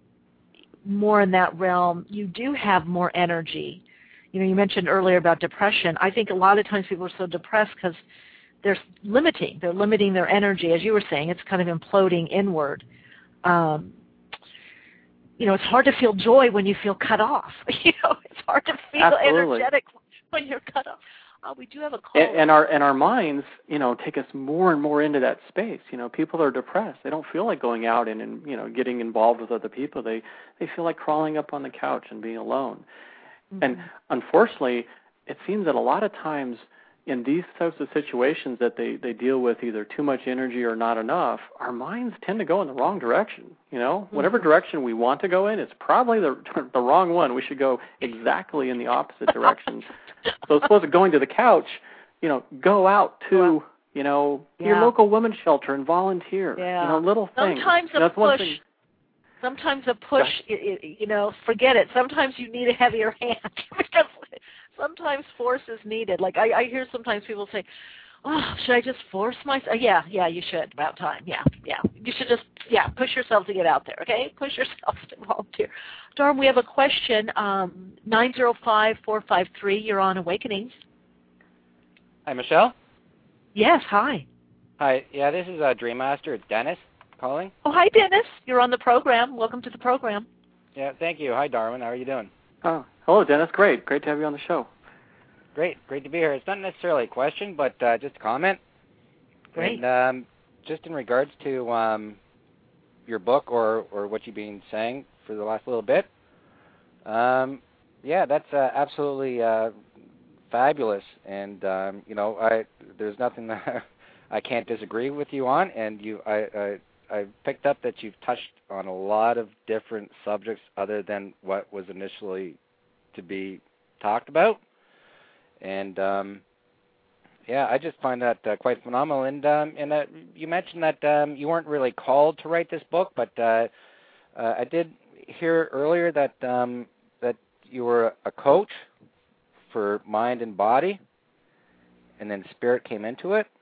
more in that realm, you do have more energy. You know, you mentioned earlier about depression. I think a lot of times people are so depressed because they're limiting. They're limiting their energy. As you were saying, it's kind of imploding inward. Um, you know, it's hard to feel joy when you feel cut off. You know, it's hard to feel Absolutely. energetic when you're cut off. Oh, we do have a call. And, and our and our minds, you know, take us more and more into that space. You know, people are depressed. They don't feel like going out and, and you know, getting involved with other people. They they feel like crawling up on the couch and being alone. Mm-hmm. And unfortunately, it seems that a lot of times in these types of situations that they, they deal with either too much energy or not enough, our minds tend to go in the wrong direction. You know, mm-hmm. whatever direction we want to go in, it's probably the the wrong one. We should go exactly in the opposite direction. So as opposed to going to the couch, you know, go out to, you know, yeah. your local women's shelter and volunteer. Yeah. You know, little things. Sometimes a That's push. one thing. Sometimes a push, you know, forget it. Sometimes you need a heavier hand because sometimes force is needed. Like I, I hear sometimes people say, oh, should I just force myself? Yeah, yeah, you should. About time. Yeah, yeah. You should just, yeah, push yourself to get out there, okay? Push yourself to volunteer. Darm, we have a question. Um, nine zero five, four five three, you're on Awakenings. Hi, Michelle. Yes, hi. Hi, yeah, this is uh, Dream Master. It's Dennis calling. Oh, hi, Dennis. You're on the program. Welcome to the program. Yeah, thank you. Hi, Darwin. How are you doing? Oh, hello, Dennis. Great. Great to have you on the show. Great. Great to be here. It's not necessarily a question, but uh, just a comment. Great. And um, just in regards to um, your book or, or what you've been saying for the last little bit, um, yeah, that's uh, absolutely uh, fabulous. And, um, you know, I there's nothing that I can't disagree with you on. And you, I, I, I picked up that you've touched on a lot of different subjects other than what was initially to be talked about. And, um, yeah, I just find that uh, quite phenomenal. And um, and uh, you mentioned that um, you weren't really called to write this book, but uh, uh, I did hear earlier that um, that you were a coach for mind and body, and then spirit came into it.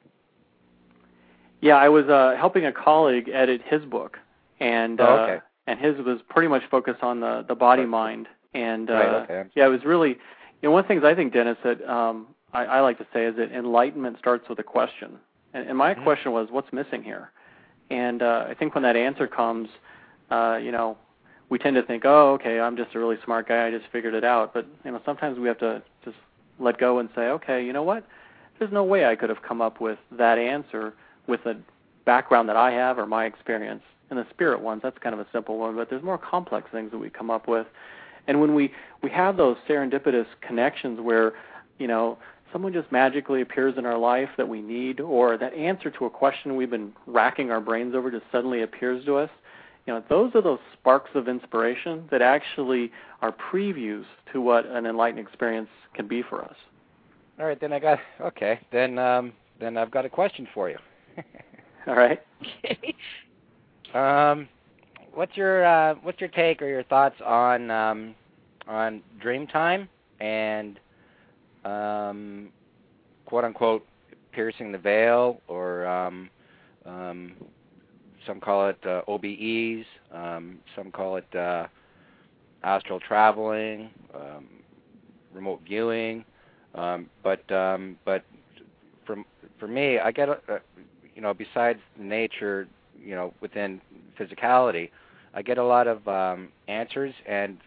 Yeah, I was uh, helping a colleague edit his book, and oh, okay. uh, and his was pretty much focused on the, the body mind. And uh, right, okay. yeah, it was really, you know, one of the things I think, Dennis, that um, I, I like to say is that enlightenment starts with a question. And, and my mm-hmm. question was, what's missing here? And uh, I think when that answer comes, uh, you know, we tend to think, oh, okay, I'm just a really smart guy, I just figured it out. But, you know, sometimes we have to just let go and say, okay, you know what? There's no way I could have come up with that answer with a background that I have or my experience. And the spirit ones, that's kind of a simple one, but there's more complex things that we come up with. And when we, we have those serendipitous connections where, you know, someone just magically appears in our life that we need, or that answer to a question we've been racking our brains over just suddenly appears to us, you know, those are those sparks of inspiration that actually are previews to what an enlightened experience can be for us. All right, then I got, okay, then um, then I've got a question for you. All right. um, what's your uh, what's your take or your thoughts on um, on Dreamtime and um, quote unquote piercing the veil, or um, um, some call it uh, O B Es, um, some call it uh, astral traveling, um, remote viewing, um, but um, but for for me, I get a, a you know, besides nature, you know, within physicality, I get a lot of um, answers, and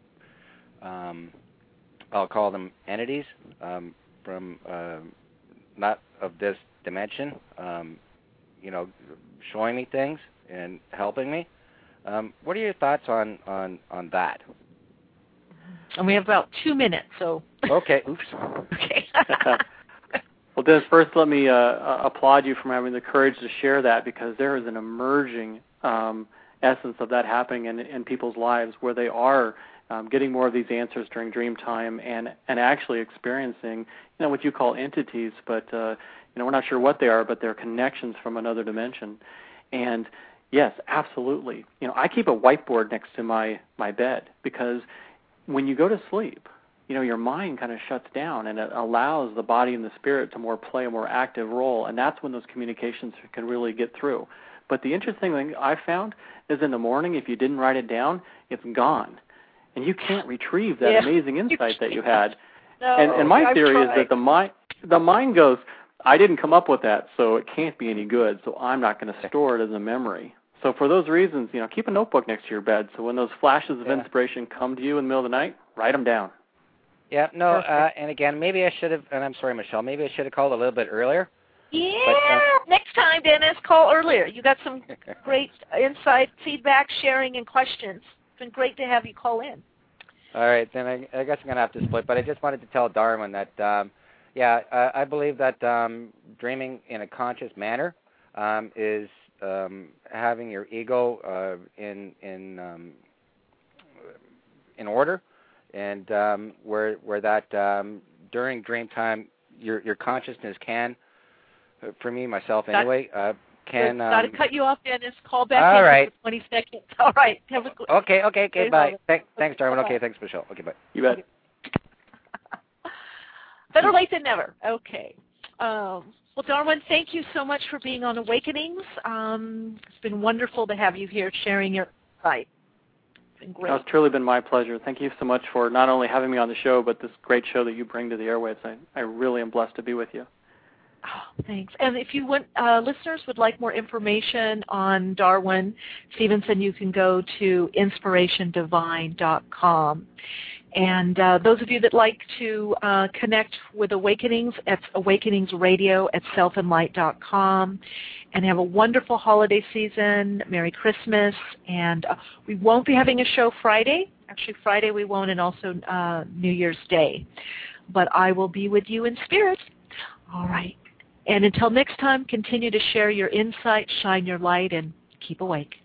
um, I'll call them entities um, from uh, not of this dimension, um, you know, showing me things and helping me. Um, what are your thoughts on, on, on that? And we have about two minutes, so. Okay. Oops. Okay. Well, Dennis, first let me uh, applaud you for having the courage to share that, because there is an emerging um, essence of that happening in, in people's lives where they are um, getting more of these answers during dream time and, and actually experiencing, you know, what you call entities, but, uh, you know, we're not sure what they are, but they're connections from another dimension. And, yes, absolutely. You know, I keep a whiteboard next to my, my bed, because when you go to sleep, you know, your mind kind of shuts down, and it allows the body and the spirit to more play a more active role, and that's when those communications can really get through. But the interesting thing I found is in the morning, if you didn't write it down, it's gone, and you can't retrieve that yeah. amazing insight that you had. No, and, and my I've theory tried. is that the mind, the mind goes, I didn't come up with that, so it can't be any good, so I'm not going to store it as a memory. So for those reasons, you know, keep a notebook next to your bed, so when those flashes of yeah. inspiration come to you in the middle of the night, write them down. Yeah, no, uh, and again, maybe I should have, and I'm sorry, Michelle, maybe I should have called a little bit earlier. Yeah, but, uh, next time, Dennis, call earlier. You got some great insight, feedback, sharing, and questions. It's been great to have you call in. All right, then I, I guess I'm going to have to split, but I just wanted to tell Darwin that, um, yeah, uh, I believe that um, dreaming in a conscious manner um, is um, having your ego uh, in in um, in order. And um, where where that um, during dream time, your your consciousness can, for me myself anyway, uh, can. Um, Got to cut you off, Dennis. Call back all in right. for twenty seconds. All right. Have a good. Okay. Okay. Okay. Bye. Thanks, okay, thanks, Darwin. bye. Okay. Thanks, Michelle. Okay. Bye. You bet. Better late than never. Okay. Um, Well, Darwin, thank you so much for being on Awakenings. Um, it's been wonderful to have you here sharing your insight. It's been great. It's truly been my pleasure. Thank you so much for not only having me on the show, but this great show that you bring to the airwaves. I, I really am blessed to be with you. Oh, thanks. And if you want, uh, listeners would like more information on Darwin Stevenson, you can go to inspiration divine dot com. And uh, those of you that like to uh, connect with Awakenings, it's awakeningsradio at self and light dot com. And have a wonderful holiday season. Merry Christmas. And uh, we won't be having a show Friday. Actually, Friday we won't, and also uh, New Year's Day. But I will be with you in spirit. All right. And until next time, continue to share your insight, shine your light, and keep awake.